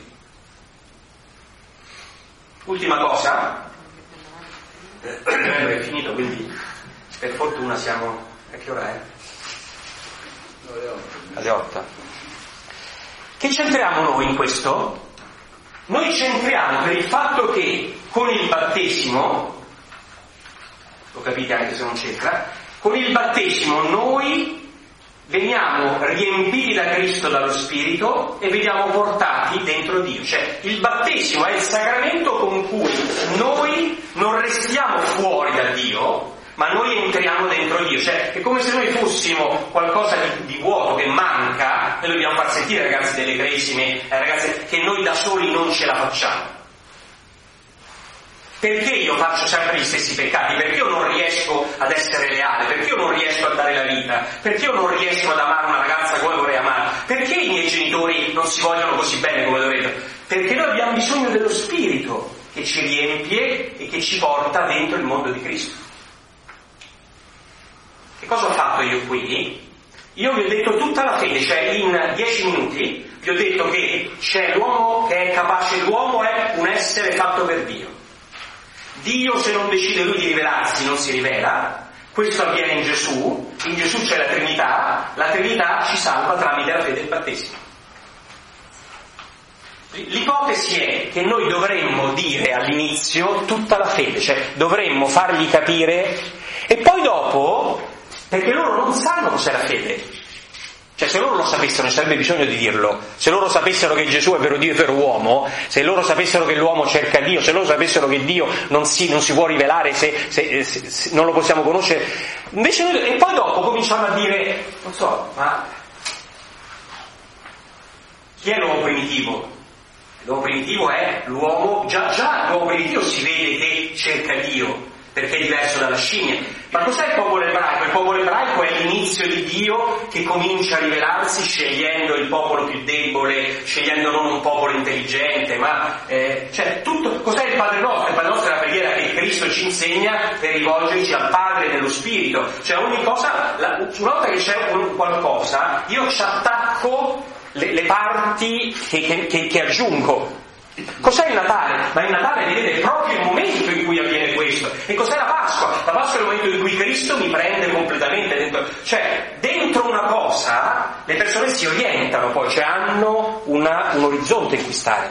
Ultima cosa, è finito, quindi per fortuna siamo... a che ora è? Alle 8. Che c'entriamo noi in questo? Noi c'entriamo per il fatto che con il battesimo, lo capite anche se non c'entra, con il battesimo noi veniamo riempiti da Cristo, dallo Spirito, e veniamo portati dentro Dio. Cioè il battesimo è il sacramento con cui noi non restiamo fuori da Dio, ma noi entriamo dentro Dio. Cioè è come se noi fossimo qualcosa di vuoto che manca. Noi dobbiamo far sentire, ragazzi, delle cresime, ragazzi, che noi da soli non ce la facciamo. Perché io faccio sempre gli stessi peccati? Perché io non riesco ad essere leale? Perché io non riesco a dare la vita? Perché io non riesco ad amare una ragazza come vorrei amare? Perché i miei genitori non si vogliono così bene come dovrebbero? Perché noi abbiamo bisogno dello Spirito che ci riempie e che ci porta dentro il mondo di Cristo. Che cosa ho fatto io qui? Io vi ho detto tutta la fede, cioè in 10 minuti vi ho detto che c'è l'uomo che è capace, l'uomo è un essere fatto per Dio. Dio, se non decide lui di rivelarsi, non si rivela. Questo avviene in Gesù c'è la Trinità ci salva tramite la fede e il battesimo. L'ipotesi è che noi dovremmo dire all'inizio tutta la fede, cioè dovremmo fargli capire, e poi dopo, perché loro non sanno cos'è la fede. Cioè se loro lo sapessero non sarebbe bisogno di dirlo. Se loro sapessero che Gesù è vero Dio e vero uomo, se loro sapessero che l'uomo cerca Dio, se loro sapessero che Dio non si può rivelare se non lo possiamo conoscere, invece noi, e poi dopo cominciamo a dire, non so, ma chi è l'uomo primitivo? L'uomo primitivo è l'uomo, già l'uomo primitivo si vede che cerca Dio, perché è diverso dalla scimmia. Ma cos'è il popolo ebraico? Il popolo ebraico è l'inizio di Dio che comincia a rivelarsi scegliendo il popolo più debole, scegliendo non un popolo intelligente, ma cioè tutto. Cos'è il Padre Nostro? Il Padre Nostro è la preghiera che Cristo ci insegna per rivolgerci al Padre nello Spirito. Cioè ogni cosa, una volta che c'è qualcosa, io ci attacco le parti che aggiungo. Cos'è il Natale? Ma il Natale, vedete, è proprio il momento in cui avviene questo. E cos'è la Pasqua? La Pasqua è il momento in cui Cristo mi prende completamente dentro. Cioè, dentro una cosa le persone si orientano, poi, cioè hanno un orizzonte in cui stare.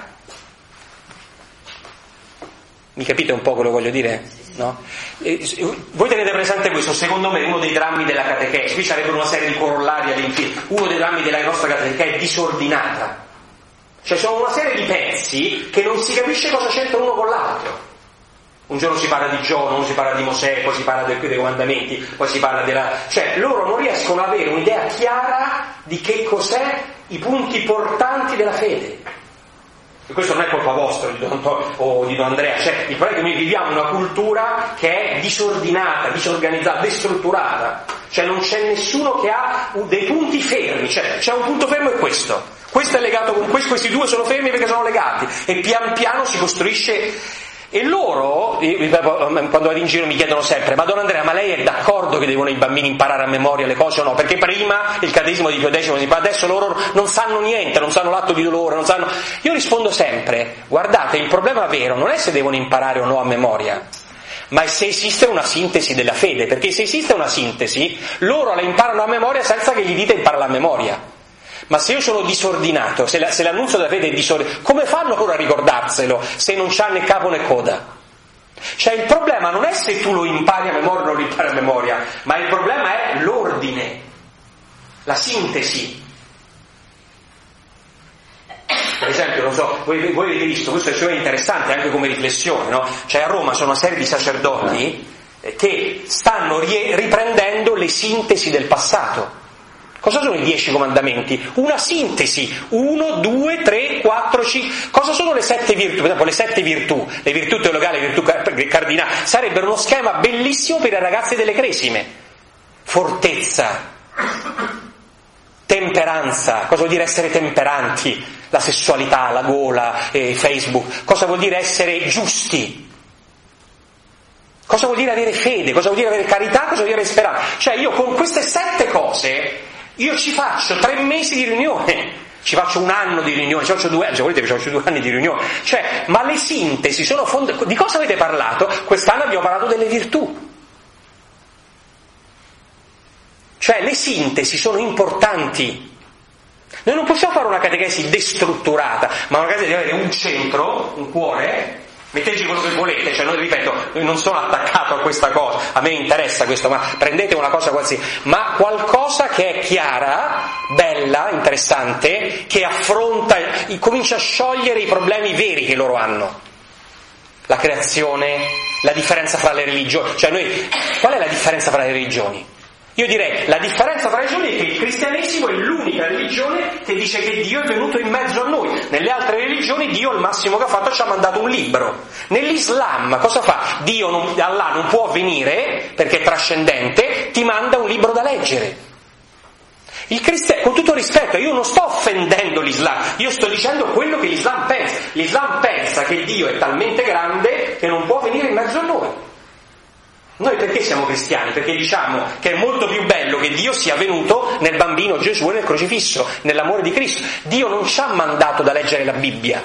Mi capite un po' quello che voglio dire? No? Voi tenete presente questo, secondo me, uno dei drammi della catechesi. Qui sarebbe una serie di corollari all'infinito. Uno dei drammi della nostra catechesi è disordinata. Cioè sono una serie di pezzi che non si capisce cosa c'entra uno con l'altro. Un giorno si parla di Giona, uno si parla di Mosè, poi si parla dei comandamenti, poi si parla della... Cioè loro non riescono ad avere un'idea chiara di che cos'è i punti portanti della fede. E questo non è colpa vostra di Don Antonio o di Don Andrea, cioè il problema è che noi viviamo una cultura che è disordinata, disorganizzata, destrutturata. Cioè non c'è nessuno che ha dei punti fermi, cioè c'è un punto fermo e questo. Questo è legato con questo, questi due sono fermi perché sono legati, e pian piano si costruisce. E loro, quando vado in giro mi chiedono sempre: ma Don Andrea, ma lei è d'accordo che devono i bambini imparare a memoria le cose o no? Perché prima il catechismo di Pio X, adesso loro non sanno niente, non sanno l'atto di dolore, non sanno... Io rispondo sempre: guardate, il problema vero non è se devono imparare o no a memoria, ma è se esiste una sintesi della fede, perché se esiste una sintesi, loro la imparano a memoria senza che gli dite imparala a memoria. Ma se io sono disordinato, se l'annuncio della fede è disordinato, come fanno loro a ricordarselo se non c'ha né capo né coda? Cioè il problema non è se tu lo impari a memoria o non lo impari a memoria, ma il problema è l'ordine, la sintesi. Per esempio, non so, voi avete visto, questo è interessante anche come riflessione, no? Cioè a Roma sono una serie di sacerdoti che stanno riprendendo le sintesi del passato. Cosa sono i 10 comandamenti? Una sintesi, 1, 2, 3, 4, 5. Cosa sono le 7 virtù? Per esempio le 7 virtù, le virtù teologali, le virtù cardinali, sarebbero uno schema bellissimo per i ragazzi delle cresime. Fortezza, temperanza, cosa vuol dire essere temperanti? La sessualità, la gola, Facebook, cosa vuol dire essere giusti? Cosa vuol dire avere fede? Cosa vuol dire avere carità? Cosa vuol dire avere speranza? Cioè io con queste 7 cose, io ci faccio 3 mesi di riunione, ci faccio un anno di riunione, ci faccio 2 anni, se volete ci faccio 2 anni di riunione, cioè, ma le sintesi sono di cosa avete parlato? Quest'anno abbiamo parlato delle virtù. Cioè le sintesi sono importanti. Noi non possiamo fare una catechesi destrutturata, ma una catechesi deve avere un centro, un cuore. Metteteci quello che volete, cioè ripeto, non sono attaccato a questa cosa, a me interessa questo, ma prendete una cosa qualsiasi, ma qualcosa che è chiara, bella, interessante, che affronta, comincia a sciogliere i problemi veri che loro hanno. La creazione, la differenza fra le religioni, cioè qual è la differenza fra le religioni? Io direi, la differenza tra le religioni è che il cristianesimo è l'unica religione che dice che Dio è venuto in mezzo a noi. Nelle altre religioni Dio il massimo che ha fatto ci ha mandato un libro. Nell'Islam cosa fa? Allah non può venire, perché è trascendente, ti manda un libro da leggere. Il cristiano, con tutto rispetto, io non sto offendendo l'Islam, io sto dicendo quello che l'Islam pensa. L'Islam pensa che Dio è talmente grande che non può venire in mezzo a noi. Noi perché siamo cristiani? Perché diciamo che è molto più bello che Dio sia venuto nel bambino Gesù e nel crocifisso, nell'amore di Cristo. Dio non ci ha mandato da leggere la Bibbia.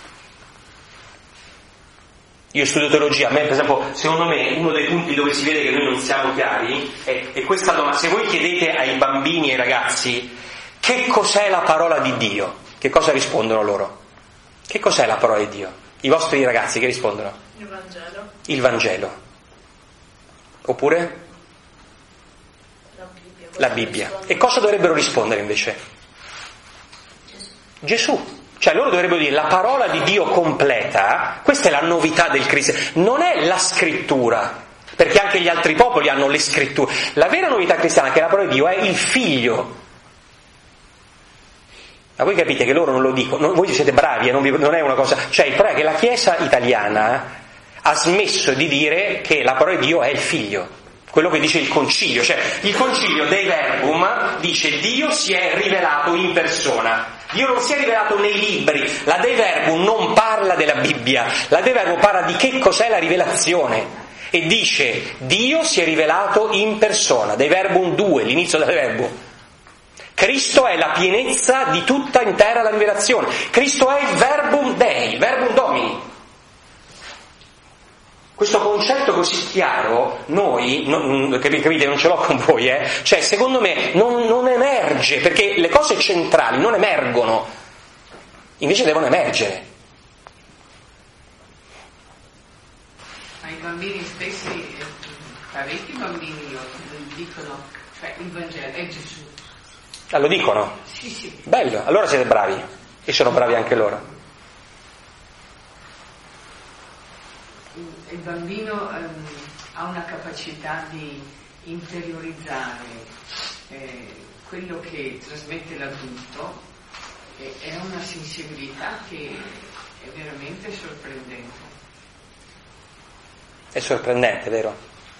Io studio teologia, a me per esempio, secondo me, uno dei punti dove si vede che noi non siamo chiari è questa domanda. Se voi chiedete ai bambini e ai ragazzi che cos'è la parola di Dio, che cosa rispondono loro? Che cos'è la parola di Dio? I vostri ragazzi che rispondono? Il Vangelo. Il Vangelo. Oppure? La Bibbia. E cosa dovrebbero rispondere invece? Gesù. Cioè loro dovrebbero dire la parola di Dio completa, questa è la novità del cristianesimo, non è la scrittura, perché anche gli altri popoli hanno le scritture. La vera novità cristiana, che è la parola di Dio, è il figlio. Ma voi capite che loro non lo dicono, voi siete bravi, non è una cosa. Cioè il problema è che la Chiesa italiana ha smesso di dire che la parola di Dio è il figlio, quello che dice il concilio, cioè il concilio Dei Verbum dice Dio si è rivelato in persona, Dio non si è rivelato nei libri, la Dei Verbum non parla della Bibbia, la Dei Verbum parla di che cos'è la rivelazione e dice Dio si è rivelato in persona, Dei Verbum 2, l'inizio del Verbum. Cristo è la pienezza di tutta intera la rivelazione, Cristo è il Verbum Dei, il Verbum Domini. Questo concetto così chiaro, noi, capite, non ce l'ho con voi, cioè secondo me non emerge, perché le cose centrali non emergono, invece devono emergere. Ma i bambini stessi, parecchi bambini dicono, cioè il Vangelo è Gesù. Ah, lo dicono? Sì. Bello, allora siete bravi, e sono bravi anche loro. Il bambino ha una capacità di interiorizzare quello che trasmette l'adulto e è una sensibilità che è veramente sorprendente. È sorprendente, vero?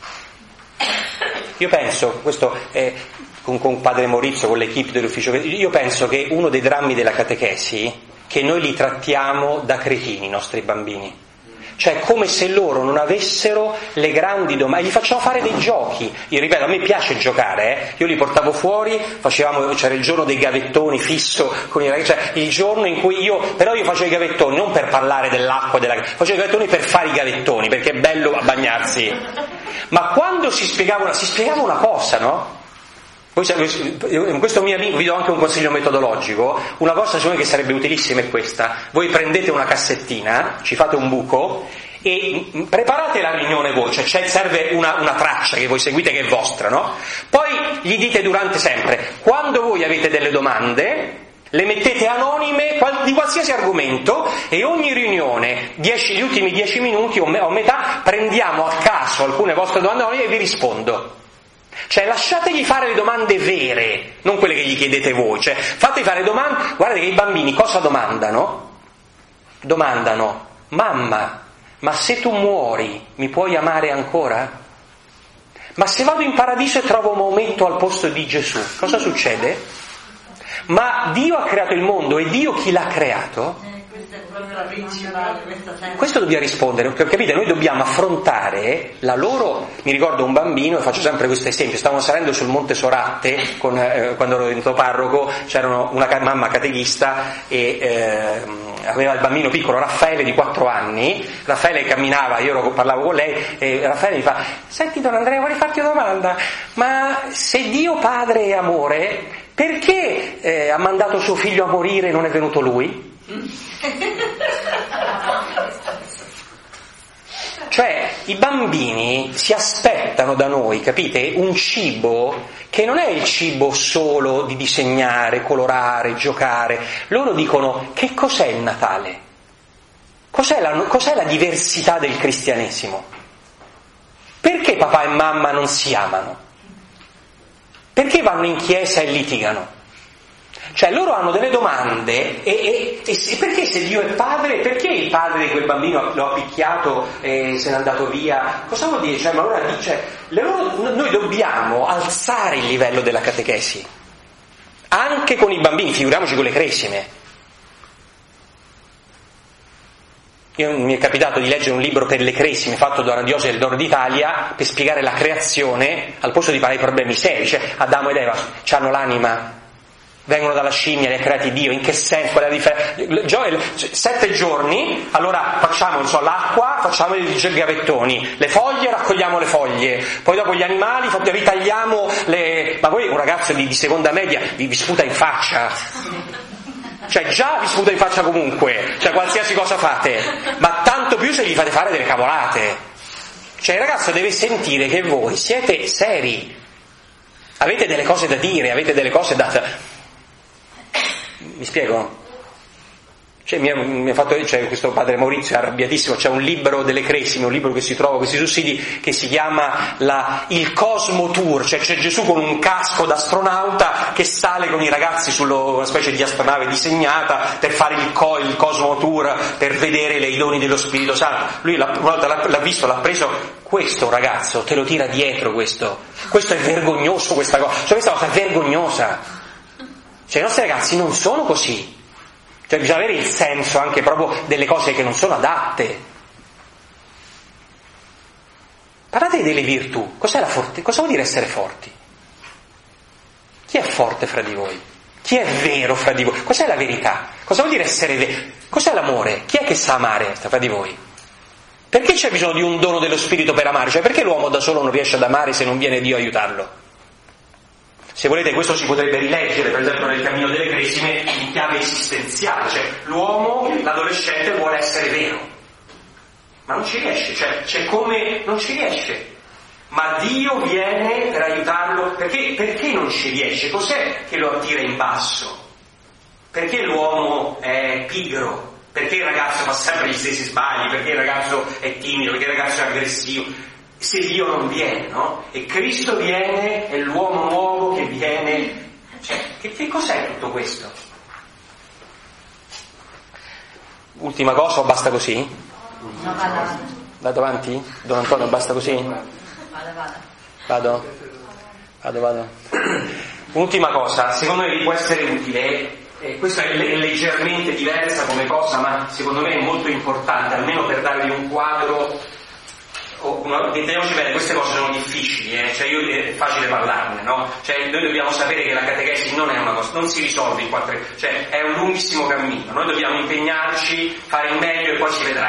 Io penso, questo è con padre Maurizio, con l'equipe dell'ufficio, io penso che uno dei drammi della catechesi è che noi li trattiamo da cretini, i nostri bambini. Cioè come se loro non avessero le grandi domande, gli facciamo fare dei giochi. Io ripeto, a me piace giocare, io li portavo fuori, c'era il giorno dei gavettoni fisso con i ragazzi, cioè il giorno in cui io facevo i gavettoni non per parlare dell'acqua, facevo i gavettoni per fare i gavettoni, perché è bello bagnarsi. Ma quando si spiegava una cosa, no? In questo mio amico vi do anche un consiglio metodologico. Una cosa secondo me che sarebbe utilissima è questa: voi prendete una cassettina, ci fate un buco e preparate la riunione voi, cioè serve una traccia che voi seguite che è vostra, no? Poi gli dite durante sempre, quando voi avete delle domande le mettete anonime di qualsiasi argomento, e ogni riunione, gli ultimi 10 minuti o metà, prendiamo a caso alcune vostre domande anonime e vi rispondo. Cioè lasciategli fare le domande vere, non quelle che gli chiedete voi, cioè fategli fare domande. Guardate che i bambini cosa domandano? Domandano: mamma, ma se tu muori mi puoi amare ancora? Ma se vado in paradiso e trovo Maometto al posto di Gesù, cosa succede? Ma Dio ha creato il mondo, e Dio chi l'ha creato? Questa è proprio la principale, questo dobbiamo rispondere, capite? Noi dobbiamo affrontare la loro. Mi ricordo un bambino, e faccio sempre questo esempio, stavamo salendo sul Monte Soratte quando ero diventato parroco, c'era una mamma catechista e aveva il bambino piccolo Raffaele di 4 anni. Raffaele camminava, io parlavo con lei e Raffaele mi fa: senti Don Andrea, vorrei farti una domanda, ma se Dio Padre è amore, perché ha mandato suo figlio a morire e non è venuto lui? Cioè i bambini si aspettano da noi, capite, un cibo che non è il cibo solo di disegnare, colorare, giocare. Loro dicono: che cos'è il Natale? Cos'è la diversità del cristianesimo? Perché papà e mamma non si amano? Perché vanno in chiesa e litigano? Cioè loro hanno delle domande e perché se Dio è padre, perché il padre di quel bambino lo ha picchiato e se n'è andato via? Cosa vuol dire? Cioè, ma allora dice, noi dobbiamo alzare il livello della catechesi anche con i bambini, figuriamoci con le cresime. Mi è capitato di leggere un libro per le cresime fatto da una diocesi del Nord d'Italia per spiegare la creazione al posto di parlare di problemi seri. Cioè Adamo ed Eva hanno l'anima, vengono dalla scimmia, li ha creati Dio, in che senso? Qual è la differenza? 7 giorni, allora facciamo l'acqua, facciamo i gavettoni, le foglie, raccogliamo le foglie, poi dopo gli animali, ritagliamo le. Ma poi un ragazzo di seconda media vi sputa in faccia. Cioè già vi sputa in faccia comunque, cioè qualsiasi cosa fate, ma tanto più se gli fate fare delle cavolate. Cioè il ragazzo deve sentire che voi siete seri, avete delle cose da dire, avete delle cose da. Mi spiego? Cioè, mi ha fatto, cioè, questo padre Maurizio è arrabbiatissimo, c'è un libro delle cresime, un libro che si trova, questi sussidi, che si chiama il Cosmo Tour, cioè c'è Gesù con un casco d'astronauta che sale con i ragazzi su una specie di astronave disegnata per fare il Cosmo Tour, per vedere i doni dello Spirito Santo. Lui una volta l'ha visto, l'ha preso, questo ragazzo te lo tira dietro, questo è vergognoso, questa cosa, cioè questa cosa è vergognosa. Cioè i nostri ragazzi non sono così. Cioè bisogna avere il senso anche proprio delle cose che non sono adatte. Parlate delle virtù. Cosa vuol dire essere forti? Chi è forte fra di voi? Chi è vero fra di voi? Cos'è la verità? Cosa vuol dire essere vero? Cos'è l'amore? Chi è che sa amare fra di voi? Perché c'è bisogno di un dono dello Spirito per amare? Cioè perché l'uomo da solo non riesce ad amare se non viene Dio a aiutarlo? Se volete, questo si potrebbe rileggere per esempio nel Cammino delle Cresime in chiave esistenziale, cioè l'uomo, l'adolescente vuole essere vero, ma non ci riesce, cioè come non ci riesce, ma Dio viene per aiutarlo. Perché non ci riesce? Cos'è che lo attira in basso? Perché l'uomo è pigro? Perché il ragazzo fa sempre gli stessi sbagli? Perché il ragazzo è timido? Perché il ragazzo è aggressivo? Se Dio non viene, no? E Cristo viene, è l'uomo nuovo che viene. Cioè, che cos'è tutto questo? Ultima cosa o basta così? No, vado. Vado avanti? Don Antonio, basta così? Vado. Un'ultima cosa, secondo me vi può essere utile, questa è leggermente diversa come cosa, ma secondo me è molto importante, almeno per darvi un quadro. Intendiamoci bene, queste cose sono difficili, cioè è facile parlarne, no? Cioè noi dobbiamo sapere che la catechesi non è una cosa, non si risolve in 4, cioè è un lunghissimo cammino, noi dobbiamo impegnarci, fare il meglio e poi si vedrà.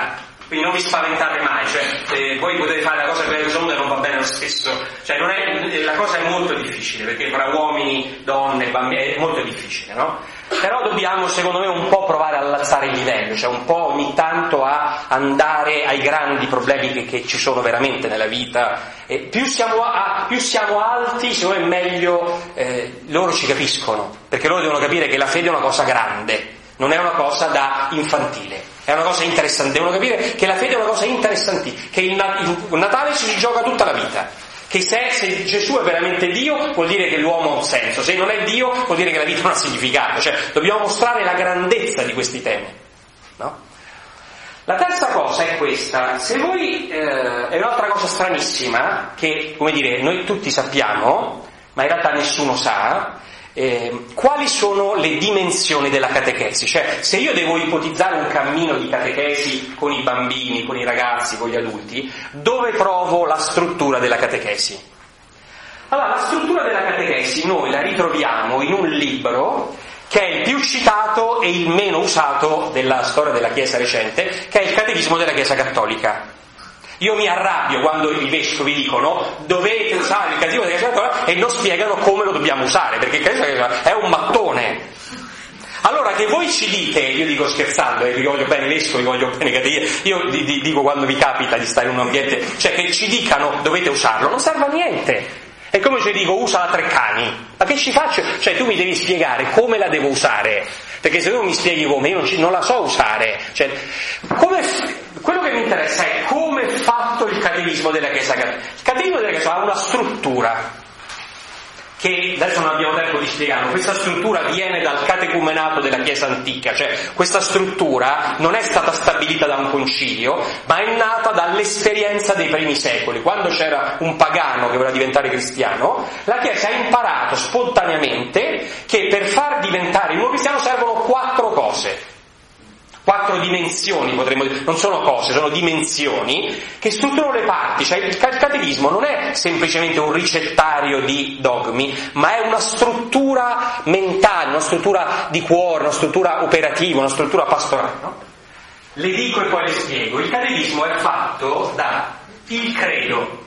Quindi non vi spaventate mai, cioè voi potete fare la cosa per le onde e non va bene lo stesso, cioè non è, la cosa è molto difficile, perché fra uomini, donne, bambini è molto difficile, no? Però dobbiamo, secondo me, un po' provare ad alzare il livello, cioè un po' ogni tanto a andare ai grandi problemi che ci sono veramente nella vita. E più siamo alti, secondo me meglio loro ci capiscono, perché loro devono capire che la fede è una cosa grande, non è una cosa da infantile, è una cosa interessante, devono capire che la fede è una cosa interessante, che il Natale ci si gioca tutta la vita, che se Gesù è veramente Dio vuol dire che l'uomo ha un senso, se non è Dio vuol dire che la vita non ha significato, cioè dobbiamo mostrare la grandezza di questi temi, no? La terza cosa è questa, se voi, è un'altra cosa stranissima, che, come dire, noi tutti sappiamo, ma in realtà nessuno sa, quali sono le dimensioni della catechesi, cioè se io devo ipotizzare un cammino di catechesi con i bambini, con i ragazzi, con gli adulti, dove trovo la struttura della catechesi? Allora, la struttura della catechesi noi la ritroviamo in un libro che è il più citato e il meno usato della storia della Chiesa recente, che è il Catechismo della Chiesa Cattolica. Io mi arrabbio quando i vescovi dicono dovete usare il Catechismo della Chiesa Cattolica e non spiegano come lo dobbiamo usare, perché il Catechismo della Chiesa Cattolica è un mattone. Allora che voi ci dite, io dico scherzando, perché voglio bene i vescovi, voglio bene i catecheti, io dico quando vi capita di stare in un ambiente, cioè che ci dicano dovete usarlo, non serve a niente. È come se dico usa la Treccani, ma che ci faccio? Cioè tu mi devi spiegare come la devo usare, perché se tu mi spieghi come, io non la so usare. Cioè, quello che mi interessa è come è fatto il Catechismo della Chiesa Cattolica. Il Catechismo della Chiesa ha una struttura che adesso non abbiamo tempo di spiegarlo. Questa struttura viene dal catecumenato della Chiesa antica, cioè questa struttura non è stata stabilita da un concilio, ma è nata dall'esperienza dei primi secoli. Quando c'era un pagano che voleva diventare cristiano, la Chiesa ha imparato spontaneamente che per far diventare il nuovo cristiano servono 4 cose. 4 dimensioni, potremmo dire, non sono cose, sono dimensioni che strutturano le parti, cioè il catechismo non è semplicemente un ricettario di dogmi, ma è una struttura mentale, una struttura di cuore, una struttura operativa, una struttura pastorale, no? Le dico e poi le spiego. Il catechismo è fatto da il credo,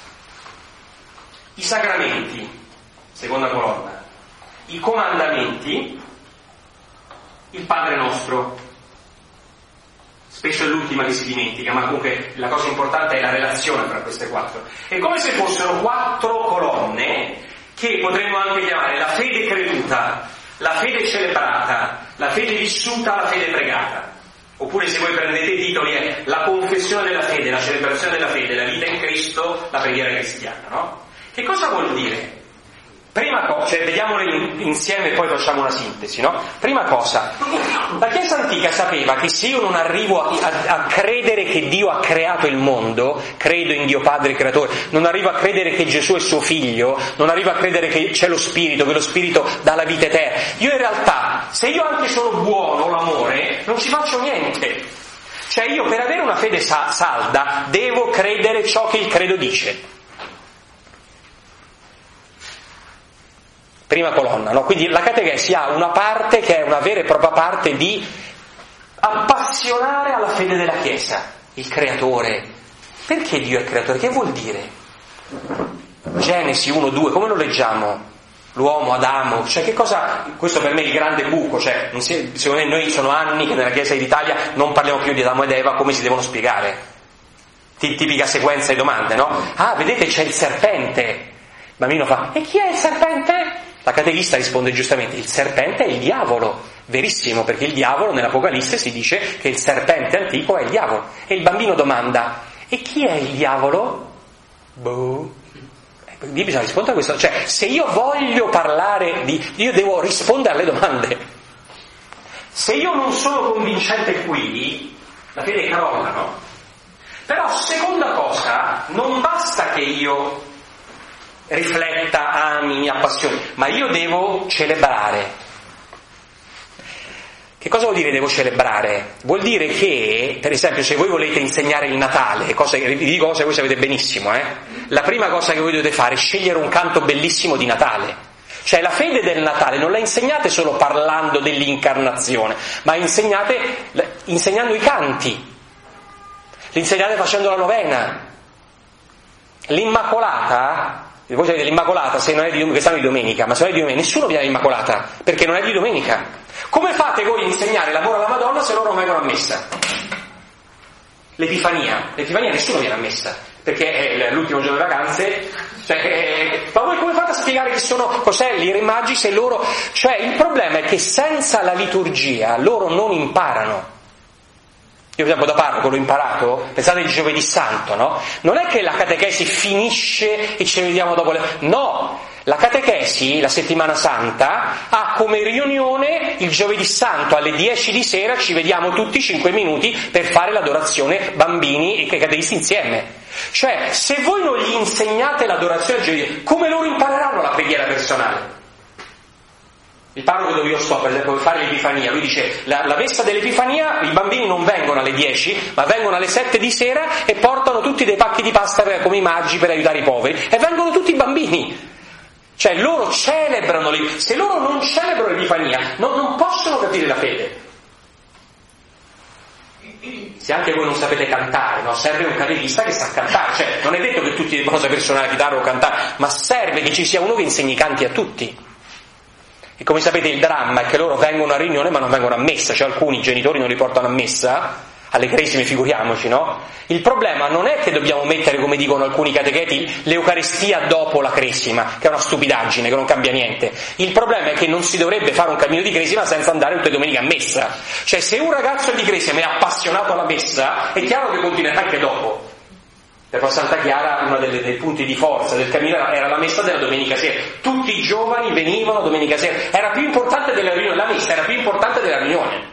i sacramenti, seconda colonna, i comandamenti, il Padre Nostro. Spesso è l'ultima che si dimentica, ma comunque la cosa importante è la relazione tra queste 4. È come se fossero 4 colonne che potremmo anche chiamare la fede creduta, la fede celebrata, la fede vissuta, la fede pregata. Oppure se voi prendete i titoli è la confessione della fede, la celebrazione della fede, la vita in Cristo, la preghiera cristiana, no? Che cosa vuol dire? Prima cosa, cioè vediamole insieme e poi facciamo una sintesi, no? Prima cosa, la Chiesa antica sapeva che se io non arrivo a credere che Dio ha creato il mondo, credo in Dio Padre Creatore, non arrivo a credere che Gesù è suo figlio, non arrivo a credere che c'è lo Spirito, che lo Spirito dà la vita eterna, io in realtà, se io anche sono buono, l'amore, non ci faccio niente. Cioè io per avere una fede salda devo credere ciò che il credo dice. Prima colonna, no? Quindi la catechesi ha una parte che è una vera e propria parte di appassionare alla fede della Chiesa, il creatore. Perché Dio è creatore? Che vuol dire? Genesi 1-2, come lo leggiamo? L'uomo, Adamo, cioè che cosa? Questo per me è il grande buco, cioè secondo me noi sono anni che nella Chiesa d'Italia non parliamo più di Adamo ed Eva, come si devono spiegare? Tipica sequenza di domande, no? Ah, vedete c'è il serpente. Il bambino fa, e chi è il serpente? La catechista risponde giustamente, il serpente è il diavolo, verissimo, perché il diavolo nell'Apocalisse si dice che il serpente antico è il diavolo. E il bambino domanda, e chi è il diavolo? Boh. Lì bisogna rispondere a questo, cioè se io voglio parlare io devo rispondere alle domande. Se io non sono convincente qui, la fede crolla, no? Però seconda cosa, non basta che io rifletta, ami, mi appassioni, ma io devo celebrare. Che cosa vuol dire devo celebrare? Vuol dire che, per esempio, se voi volete insegnare il Natale, vi dico cose che voi sapete benissimo, la prima cosa che voi dovete fare è scegliere un canto bellissimo di Natale. Cioè la fede del Natale non la insegnate solo parlando dell'incarnazione, ma insegnando i canti. L'insegnate facendo la novena. L'Immacolata, voi sapete l'Immacolata se non è di quest'anno è di domenica, ma se non è di domenica nessuno viene all'Immacolata, perché non è di domenica. Come fate voi a insegnare l'amore alla Madonna se loro non vengono a messa? L'Epifania nessuno viene a messa, perché è l'ultimo giorno di vacanze, ma voi come fate a spiegare che sono cos'è i Re Magi se loro... Cioè il problema è che senza la liturgia loro non imparano. Io per esempio da parroco l'ho imparato, pensate il giovedì santo, no? Non è che la catechesi finisce e ci vediamo dopo no, la catechesi, la settimana santa, ha come riunione il giovedì santo alle 10 di sera, ci vediamo tutti 5 minuti per fare l'adorazione bambini e catechisti insieme. Cioè, se voi non gli insegnate l'adorazione al giovedì, come loro impareranno la preghiera personale? Il parroco dove io sto, per esempio, per fare l'Epifania, lui dice la messa dell'Epifania, i bambini non vengono alle 10, ma vengono alle 7 di sera e portano tutti dei pacchi di pasta come i magi per aiutare i poveri, e vengono tutti i bambini. Cioè loro celebrano, se loro non celebrano l'Epifania non possono capire la fede. Se anche voi non sapete cantare, no? Serve un catechista che sa cantare, cioè non è detto che tutti debbano saper suonare la chitarra o cantare, ma serve che ci sia uno che insegni i canti a tutti. E come sapete il dramma è che loro vengono a riunione ma non vengono a messa, cioè alcuni genitori non li portano a messa, alle cresime figuriamoci, no? Il problema non è che dobbiamo mettere, come dicono alcuni catecheti, l'Eucaristia dopo la cresima, che è una stupidaggine, che non cambia niente. Il problema è che non si dovrebbe fare un cammino di cresima senza andare tutte le domeniche a messa. Cioè se un ragazzo di cresima è appassionato alla messa, è chiaro che continuerà anche dopo. Per Santa Chiara uno dei punti di forza del cammino era la messa della domenica sera. Tutti i giovani venivano domenica sera, era più importante della riunione, la messa era più importante della riunione.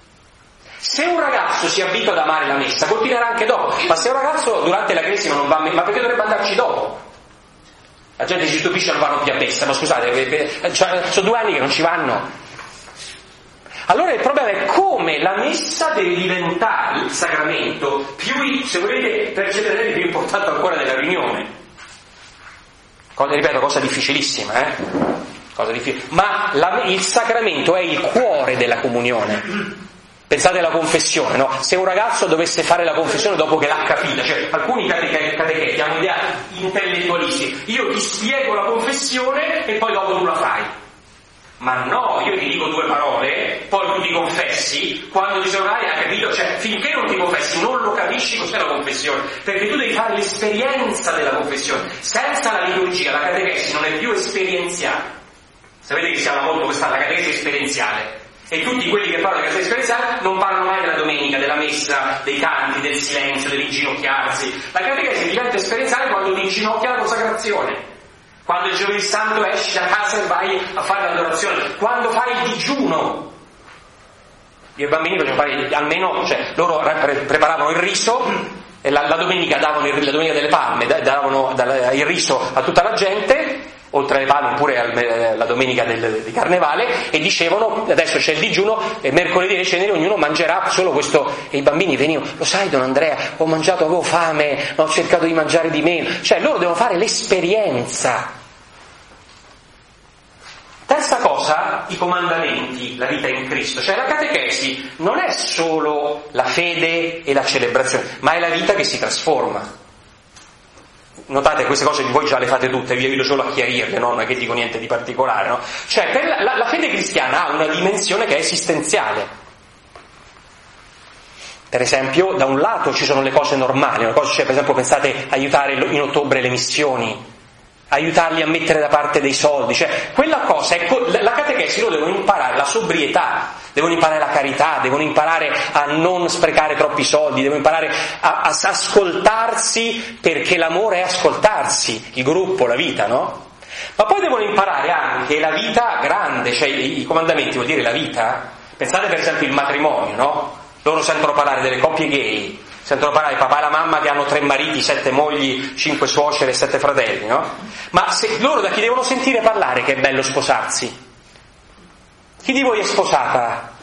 Se un ragazzo si abitua ad amare la messa continuerà anche dopo, ma se un ragazzo durante la cresima non va a messa, ma perché dovrebbe andarci dopo? La gente si stupisce e non vanno più a messa, ma scusate, sono 2 anni che non ci vanno. Allora il problema è come la messa deve diventare il sacramento più, se volete, per certi più importante ancora della riunione. Ripeto, cosa difficilissima, Cosa difficile. Ma il sacramento è il cuore della comunione. Pensate alla confessione, no? Se un ragazzo dovesse fare la confessione dopo che l'ha capita, cioè alcuni catecheti hanno idea intellettualisti, io ti spiego la confessione e poi dopo tu la fai. Ma no, io ti dico 2 parole, poi tu ti confessi, quando ti sono hai capito, cioè finché non ti confessi non lo capisci cos'è la confessione, perché tu devi fare l'esperienza della confessione. Senza la liturgia la catechesi non è più esperienziale. Sapete che si chiama molto questa la catechesi esperienziale, e tutti quelli che parlano di catechesi esperienziale non parlano mai della domenica, della messa, dei canti, del silenzio, dell'inginocchiarsi. La catechesi diventa esperienziale quando ti inginocchi alla consacrazione, quando il giovedì santo esci da casa e vai a fare l'adorazione, quando fai il digiuno. Io ai bambini facevano fare almeno, cioè loro preparavano il riso e la domenica davano la domenica delle palme, davano il riso a tutta la gente, oltre alle palme pure la domenica di carnevale, e dicevano adesso c'è il digiuno e mercoledì e ceneri ognuno mangerà solo questo, e i bambini venivano, lo sai Don Andrea, ho mangiato, avevo fame, ho cercato di mangiare di meno, cioè loro devono fare l'esperienza. Terza cosa, i comandamenti, la vita in Cristo, cioè la catechesi non è solo la fede e la celebrazione, ma è la vita che si trasforma. Notate, queste cose voi già le fate tutte, vi aiuto solo a chiarirle, no? Non è che dico niente di particolare, no? Cioè la fede cristiana ha una dimensione che è esistenziale. Per esempio, da un lato ci sono le cose normali, cioè per esempio pensate aiutare in ottobre le missioni, aiutarli a mettere da parte dei soldi, cioè quella cosa, la catechesi lo devono imparare, la sobrietà, devono imparare la carità, devono imparare a non sprecare troppi soldi, devono imparare a ascoltarsi, perché l'amore è ascoltarsi, il gruppo, la vita, no? Ma poi devono imparare anche la vita grande, cioè i comandamenti vuol dire la vita. Pensate per esempio il matrimonio, no? Loro sentono parlare delle coppie gay, sentono parlare il papà e la mamma che hanno 3 mariti, 7 mogli, 5 suocere e 7 fratelli, no? Ma loro da chi devono sentire parlare che è bello sposarsi? Chi di voi è sposata?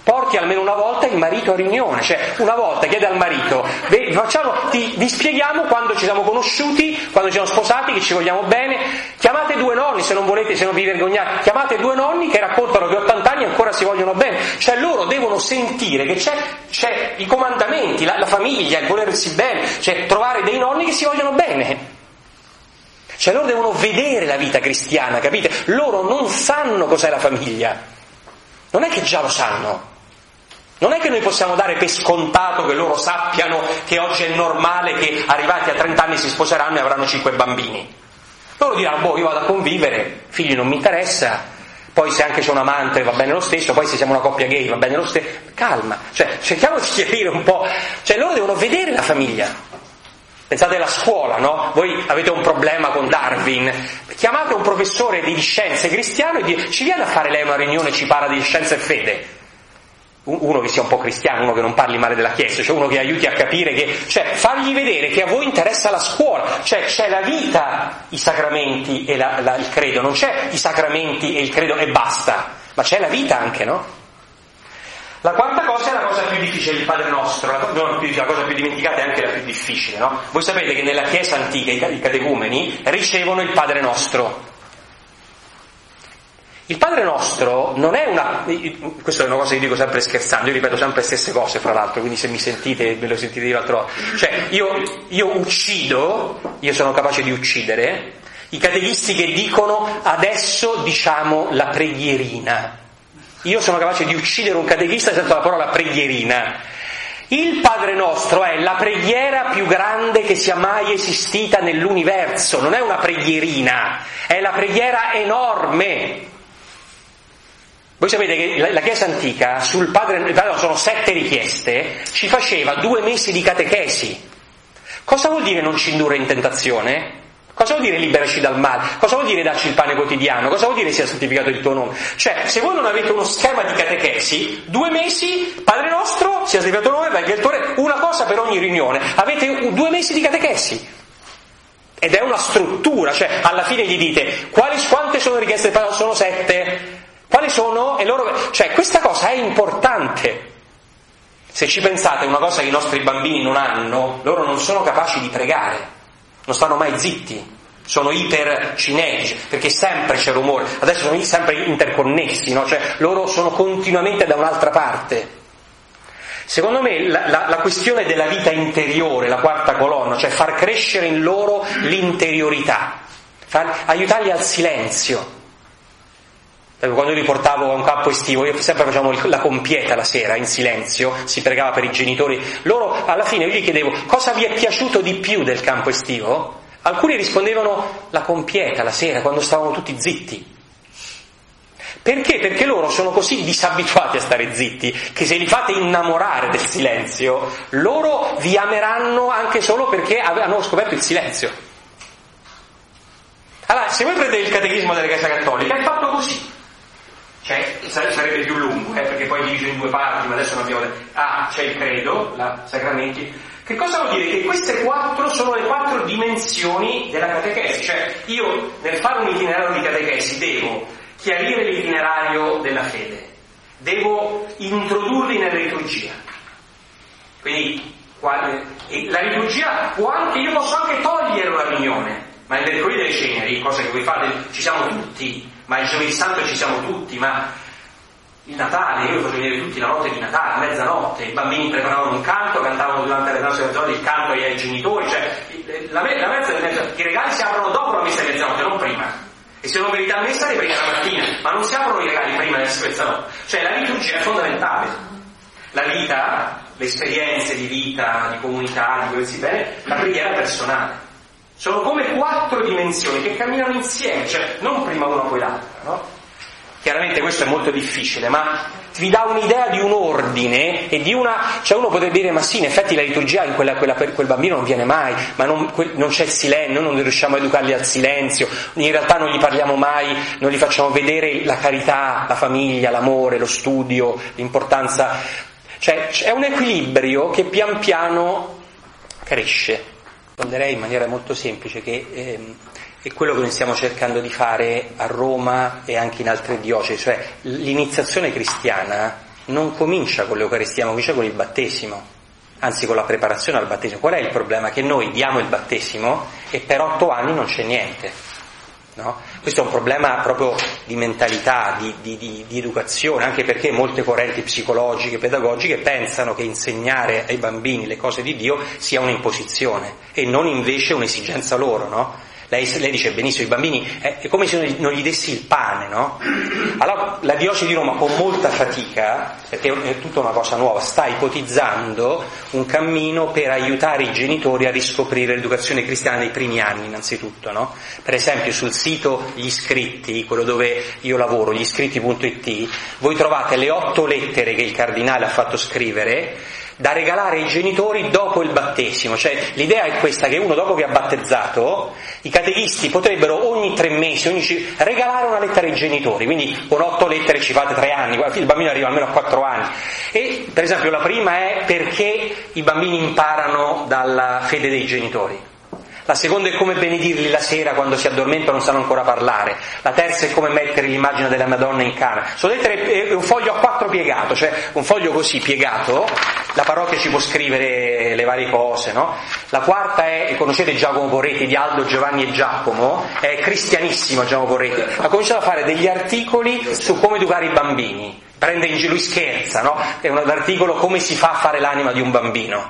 porti almeno una volta il marito a riunione, cioè una volta chiede al marito, vi spieghiamo quando ci siamo conosciuti, quando ci siamo sposati, che ci vogliamo bene, chiamate 2 nonni se non volete, se non vi vergognate, chiamate 2 nonni che raccontano che 80 anni ancora si vogliono bene, cioè loro devono sentire che c'è i comandamenti, la famiglia, il volersi bene, cioè trovare dei nonni che si vogliono bene. Cioè loro devono vedere la vita cristiana, capite? Loro non sanno cos'è la famiglia, non è che già lo sanno. Non è che noi possiamo dare per scontato che loro sappiano che oggi è normale che arrivati a 30 anni si sposeranno e avranno 5 bambini. Loro diranno, io vado a convivere, figli non mi interessa, poi se anche c'è un amante va bene lo stesso, poi se siamo una coppia gay va bene lo stesso. Calma, cioè cerchiamo di chiarire un po', cioè loro devono vedere la famiglia. Pensate alla scuola, no? Voi avete un problema con Darwin, chiamate un professore di scienze cristiano e dite, ci viene a fare lei una riunione e ci parla di scienza e fede? Uno che sia un po' cristiano, uno che non parli male della Chiesa, cioè uno che aiuti a capire che, cioè fargli vedere che a voi interessa la scuola, cioè c'è la vita, i sacramenti e il credo, non c'è i sacramenti e il credo e basta, ma c'è la vita anche, no? La quarta cosa è la cosa più difficile, il Padre Nostro, la cosa più dimenticata è anche la più difficile, no? Voi sapete che nella Chiesa antica i catecumeni ricevono il Padre Nostro. Il Padre Nostro non è questa è una cosa che dico sempre scherzando, io ripeto sempre le stesse cose fra l'altro, quindi se mi sentite, ve lo sentite l'altra volta. Cioè, io sono capace di uccidere i catechisti che dicono adesso diciamo la preghierina. Io sono capace di uccidere un catechista senza la parola preghierina. Il Padre Nostro è la preghiera più grande che sia mai esistita nell'universo, non è una preghierina, è la preghiera enorme. Voi sapete che la Chiesa antica sul Padre Nostro sono 7 richieste, ci faceva 2 mesi di catechesi. Cosa vuol dire non ci indurre in tentazione? Cosa vuol dire liberaci dal male? Cosa vuol dire darci il pane quotidiano? Cosa vuol dire sia santificato il tuo nome? Cioè, se voi non avete uno schema di catechesi, 2 mesi, Padre Nostro, sia santificato il tuo nome, venga il tuo re, una cosa per ogni riunione. Avete 2 mesi di catechesi. Ed è una struttura, cioè alla fine gli dite, quante sono richieste? Sono 7. Quali sono? E loro, cioè questa cosa è importante. Se ci pensate, è una cosa che i nostri bambini non hanno, loro non sono capaci di pregare, non stanno mai zitti, sono ipercinetici, perché sempre c'è rumore, adesso sono sempre interconnessi, no? Cioè loro sono continuamente da un'altra parte. Secondo me la questione della vita interiore, la quarta colonna, cioè far crescere in loro l'interiorità, aiutarli al silenzio. Quando io li portavo a un campo estivo, io sempre facevamo la compieta la sera in silenzio, si pregava per i genitori. Loro alla fine io gli chiedevo cosa vi è piaciuto di più del campo estivo? Alcuni rispondevano la compieta la sera, quando stavamo tutti zitti. Perché? Perché loro sono così disabituati a stare zitti che se li fate innamorare del silenzio, loro vi ameranno anche solo perché hanno scoperto il silenzio. Allora, se voi prendete il catechismo della Chiesa Cattolica, è fatto così. Cioè, sarebbe più lungo, perché poi divide in 2 parti, ma adesso non abbiamo detto. C'è il credo, sacramenti. Che cosa vuol dire? Che queste 4 sono le 4 dimensioni della catechesi. Cioè, io nel fare un itinerario di catechesi devo chiarire l'itinerario della fede, devo introdurli nella liturgia. Quindi, la liturgia io posso anche togliere una riunione, ma il mercoledì delle ceneri, cosa che voi fate, ci siamo tutti. Ma il giovedì santo ci siamo tutti, ma il Natale, io faccio vedere tutti la notte di Natale, mezzanotte, i bambini preparavano un canto, cantavano durante le nostre mezzanotte il canto ai genitori, cioè la mezza del mezzanotte, i regali si aprono dopo la messa di mezzanotte, non prima. E se non venite a messa li prima la mattina, ma non si aprono i regali prima della mezzanotte. Cioè la liturgia è fondamentale. La vita, le esperienze di vita, di comunità, di volersi bene, la preghiera personale. Sono come 4 dimensioni che camminano insieme, cioè non prima una poi l'altra, no? Chiaramente questo è molto difficile, ma vi dà un'idea di un ordine e di cioè uno potrebbe dire, ma sì, in effetti la liturgia per quel bambino non viene mai, ma non c'è il silenzio, noi non riusciamo a educarli al silenzio, in realtà non gli parliamo mai, non gli facciamo vedere la carità, la famiglia, l'amore, lo studio, l'importanza. Cioè è un equilibrio che pian piano cresce. Risponderei in maniera molto semplice che è quello che noi stiamo cercando di fare a Roma e anche in altre diocesi, cioè l'iniziazione cristiana non comincia con l'Eucaristia, ma comincia con il battesimo, anzi con la preparazione al battesimo. Qual è il problema? Che noi diamo il battesimo e per 8 anni non c'è niente, no? Questo è un problema proprio di mentalità, di educazione, anche perché molte correnti psicologiche, pedagogiche pensano che insegnare ai bambini le cose di Dio sia un'imposizione e non invece un'esigenza loro, no? Lei dice benissimo, i bambini è come se non gli dessi il pane, no? Allora la diocesi di Roma con molta fatica, perché è tutta una cosa nuova, sta ipotizzando un cammino per aiutare i genitori a riscoprire l'educazione cristiana nei primi anni innanzitutto, no? Per esempio sul sito Gli Iscritti, quello dove io lavoro, gliscritti.it, voi trovate le 8 lettere che il cardinale ha fatto scrivere da regalare ai genitori dopo il battesimo. Cioè l'idea è questa, che uno dopo che ha battezzato, i catechisti potrebbero ogni 3 mesi regalare una lettera ai genitori, quindi con 8 lettere ci fate 3 anni, il bambino arriva almeno a 4 anni. E per esempio la prima è perché i bambini imparano dalla fede dei genitori. La seconda è come benedirli la sera quando si addormentano e non sanno ancora parlare. La terza è come mettere l'immagine della Madonna in Cana. Sono lettere, è un foglio a 4 piegato, cioè un foglio così piegato, la parrocchia ci può scrivere le varie cose, no? La quarta è, conoscete Giacomo Porretti di Aldo, Giovanni e Giacomo, è cristianissimo Giacomo Porretti, ha cominciato a fare degli articoli su come educare i bambini. Prende in giro, lui scherza, no? È un articolo come si fa a fare l'anima di un bambino.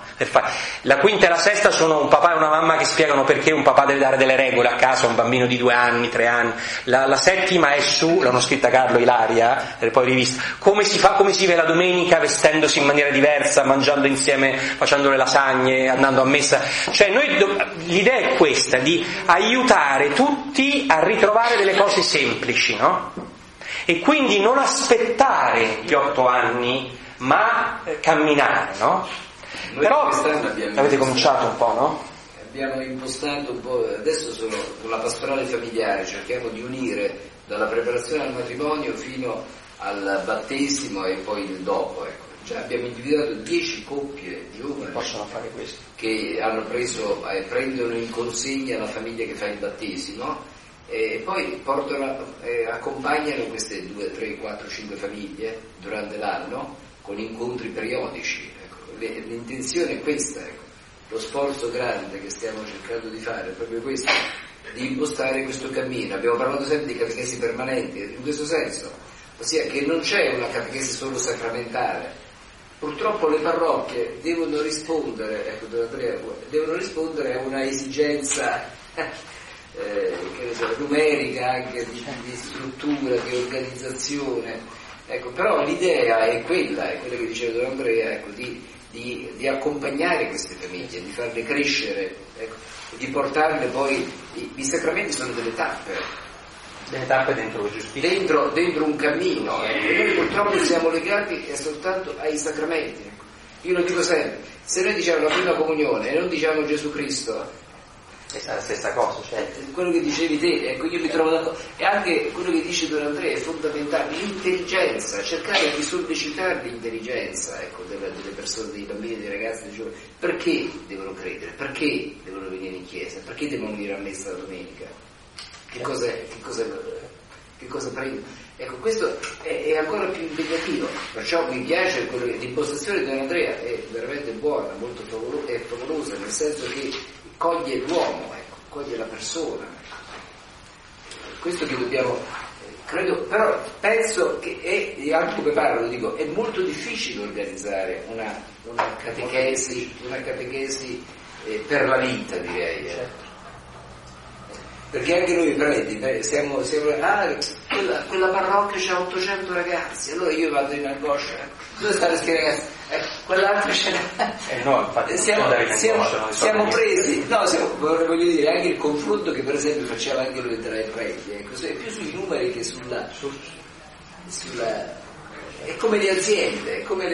La quinta e la sesta sono un papà e una mamma che spiegano perché un papà deve dare delle regole a casa a un bambino di 2 anni, 3 anni. La settima è su, l'hanno scritta Carlo Ilaria, poi rivista, come si vive la domenica vestendosi in maniera diversa, mangiando insieme, facendo le lasagne, andando a messa. Cioè l'idea è questa, di aiutare tutti a ritrovare delle cose semplici, no? E quindi non aspettare gli 8 anni, ma camminare, no? Noi però avete avete cominciato un po', no? Abbiamo impostato un po', adesso sono con la pastorale familiare, cerchiamo di unire dalla preparazione al matrimonio fino al battesimo e poi il dopo, ecco. Cioè abbiamo individuato 10 coppie di giovani Possono fare questo, che hanno prendono in consegna la famiglia che fa il battesimo e poi accompagnano queste 2, 3, 4, 5 famiglie durante l'anno con incontri periodici, ecco. L'intenzione è questa, ecco. Lo sforzo grande che stiamo cercando di fare è proprio questo, di impostare questo cammino. Abbiamo parlato sempre di catechesi permanenti in questo senso, ossia che non c'è una catechesi solo sacramentale. Purtroppo le parrocchie devono rispondere, ecco, devono rispondere a una esigenza numerica, anche di struttura, di organizzazione, ecco. Però l'idea è quella che diceva Don Andrea, ecco, di accompagnare queste famiglie, di farle crescere, ecco, di portarle poi. I sacramenti sono delle tappe dentro lo giustizio, dentro un cammino, ecco. E noi purtroppo siamo legati soltanto ai sacramenti, ecco. Io lo dico sempre, se noi diciamo la prima comunione e non diciamo Gesù Cristo, è la stessa cosa, cioè. Quello che dicevi te, ecco, io mi trovo d'accordo, e anche quello che dice Don Andrea è fondamentale, l'intelligenza, cercare di sollecitare l'intelligenza, ecco, delle persone, dei bambini, dei ragazzi, dei giovani. Perché devono credere? Perché devono venire in chiesa? Perché devono venire a messa la domenica? Che cosa prendono? Ecco, questo è ancora più impegnativo, perciò mi piace l'impostazione di Don Andrea, è veramente buona, molto favolosa, nel senso che coglie l'uomo, ecco, coglie la persona. Questo che dobbiamo, credo, però penso che è, anche come parlo, lo dico, è molto difficile organizzare una catechesi per la vita, direi. Certo. Perché anche noi preti siamo quella parrocchia c'ha 800 ragazzi, allora io vado in angoscia, dove stanno questi ragazzi? Quell'altro ce n'è. No, infatti siamo presi, voglio dire, anche il confronto che per esempio faceva anche lui tra i preti, ecco, più sui numeri che sulla è come le aziende, è come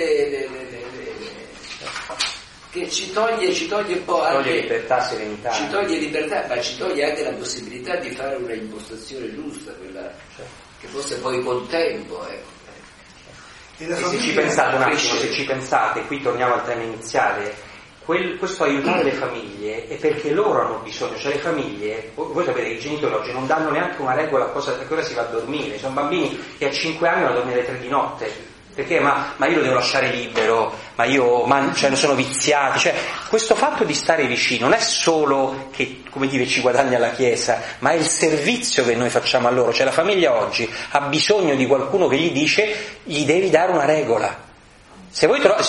che ci toglie un po' anche libertà, serenità, ci toglie libertà, ma ci toglie anche la possibilità di fare una impostazione giusta, quella che fosse poi col tempo, ecco. E se ci pensate un attimo, se ci pensate, qui torniamo al tema iniziale, questo aiutare le famiglie è perché loro hanno bisogno, cioè le famiglie, voi sapete che i genitori oggi non danno neanche una regola a che ora si va a dormire, sono bambini che a 5 anni vanno a dormire alle 3 di notte, Perché ma io lo devo lasciare libero, cioè non sono viziati, cioè questo fatto di stare vicino non è solo che, come dire, ci guadagna la Chiesa, ma è il servizio che noi facciamo a loro. Cioè la famiglia oggi ha bisogno di qualcuno che gli dice: gli devi dare una regola. Se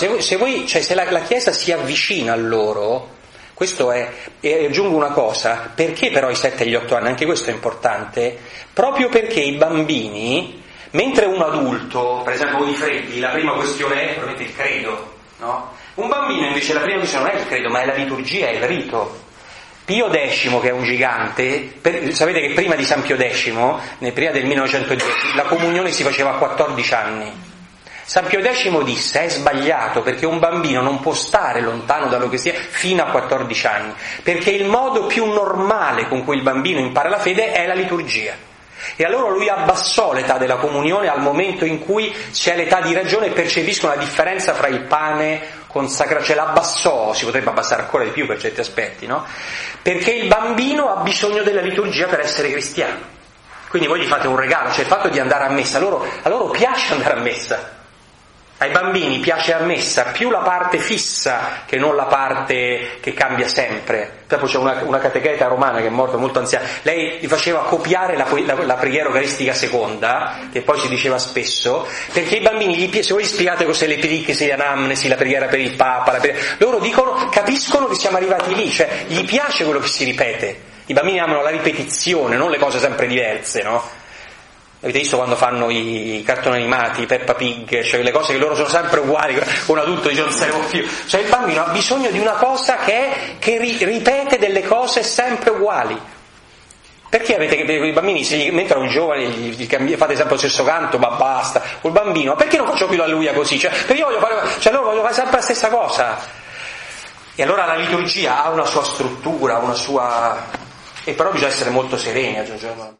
la Chiesa si avvicina a loro, questo è, e aggiungo una cosa, perché però i 7 e gli 8 anni, anche questo è importante, proprio perché i bambini, mentre un adulto, per esempio di Freddi, la prima questione è probabilmente il credo, no? Un bambino invece la prima questione non è il credo, ma è la liturgia, è il rito. Pio X, che è un gigante, sapete che prima di San Pio X, prima del 1910, la comunione si faceva a 14 anni. San Pio X disse: è sbagliato, perché un bambino non può stare lontano dall'Eucaristia fino a 14 anni, perché il modo più normale con cui il bambino impara la fede è la liturgia. E allora lui abbassò l'età della comunione al momento in cui c'è l'età di ragione e percepiscono la differenza fra il pane consacrato, cioè l'abbassò, si potrebbe abbassare ancora di più per certi aspetti, no? Perché il bambino ha bisogno della liturgia per essere cristiano. Quindi voi gli fate un regalo, cioè il fatto di andare a messa, a loro piace andare a messa. Ai bambini piace a messa più la parte fissa che non la parte che cambia sempre. Dopo c'è una catecheta romana che è morta, molto anziana, lei gli faceva copiare la preghiera eucaristica seconda, che poi si diceva spesso, perché i bambini, se voi gli spiegate cos'è l'epidicchesi, l'anamnesi, la preghiera per il Papa, loro capiscono che siamo arrivati lì, cioè gli piace quello che si ripete. I bambini amano la ripetizione, non le cose sempre diverse, no? Avete visto quando fanno i cartoni animati, Peppa Pig, cioè le cose che loro sono sempre uguali, un adulto dice non saremo più. Cioè il bambino ha bisogno di una cosa che ripete delle cose sempre uguali. Perché avete i bambini, se mentre un giovane fate sempre lo stesso canto, ma basta, o il bambino, perché non faccio più l'alleluia così? Cioè, perché io loro vogliono fare sempre la stessa cosa. E allora la liturgia ha una sua struttura, una sua... e però bisogna essere molto sereni, aggiungiamo.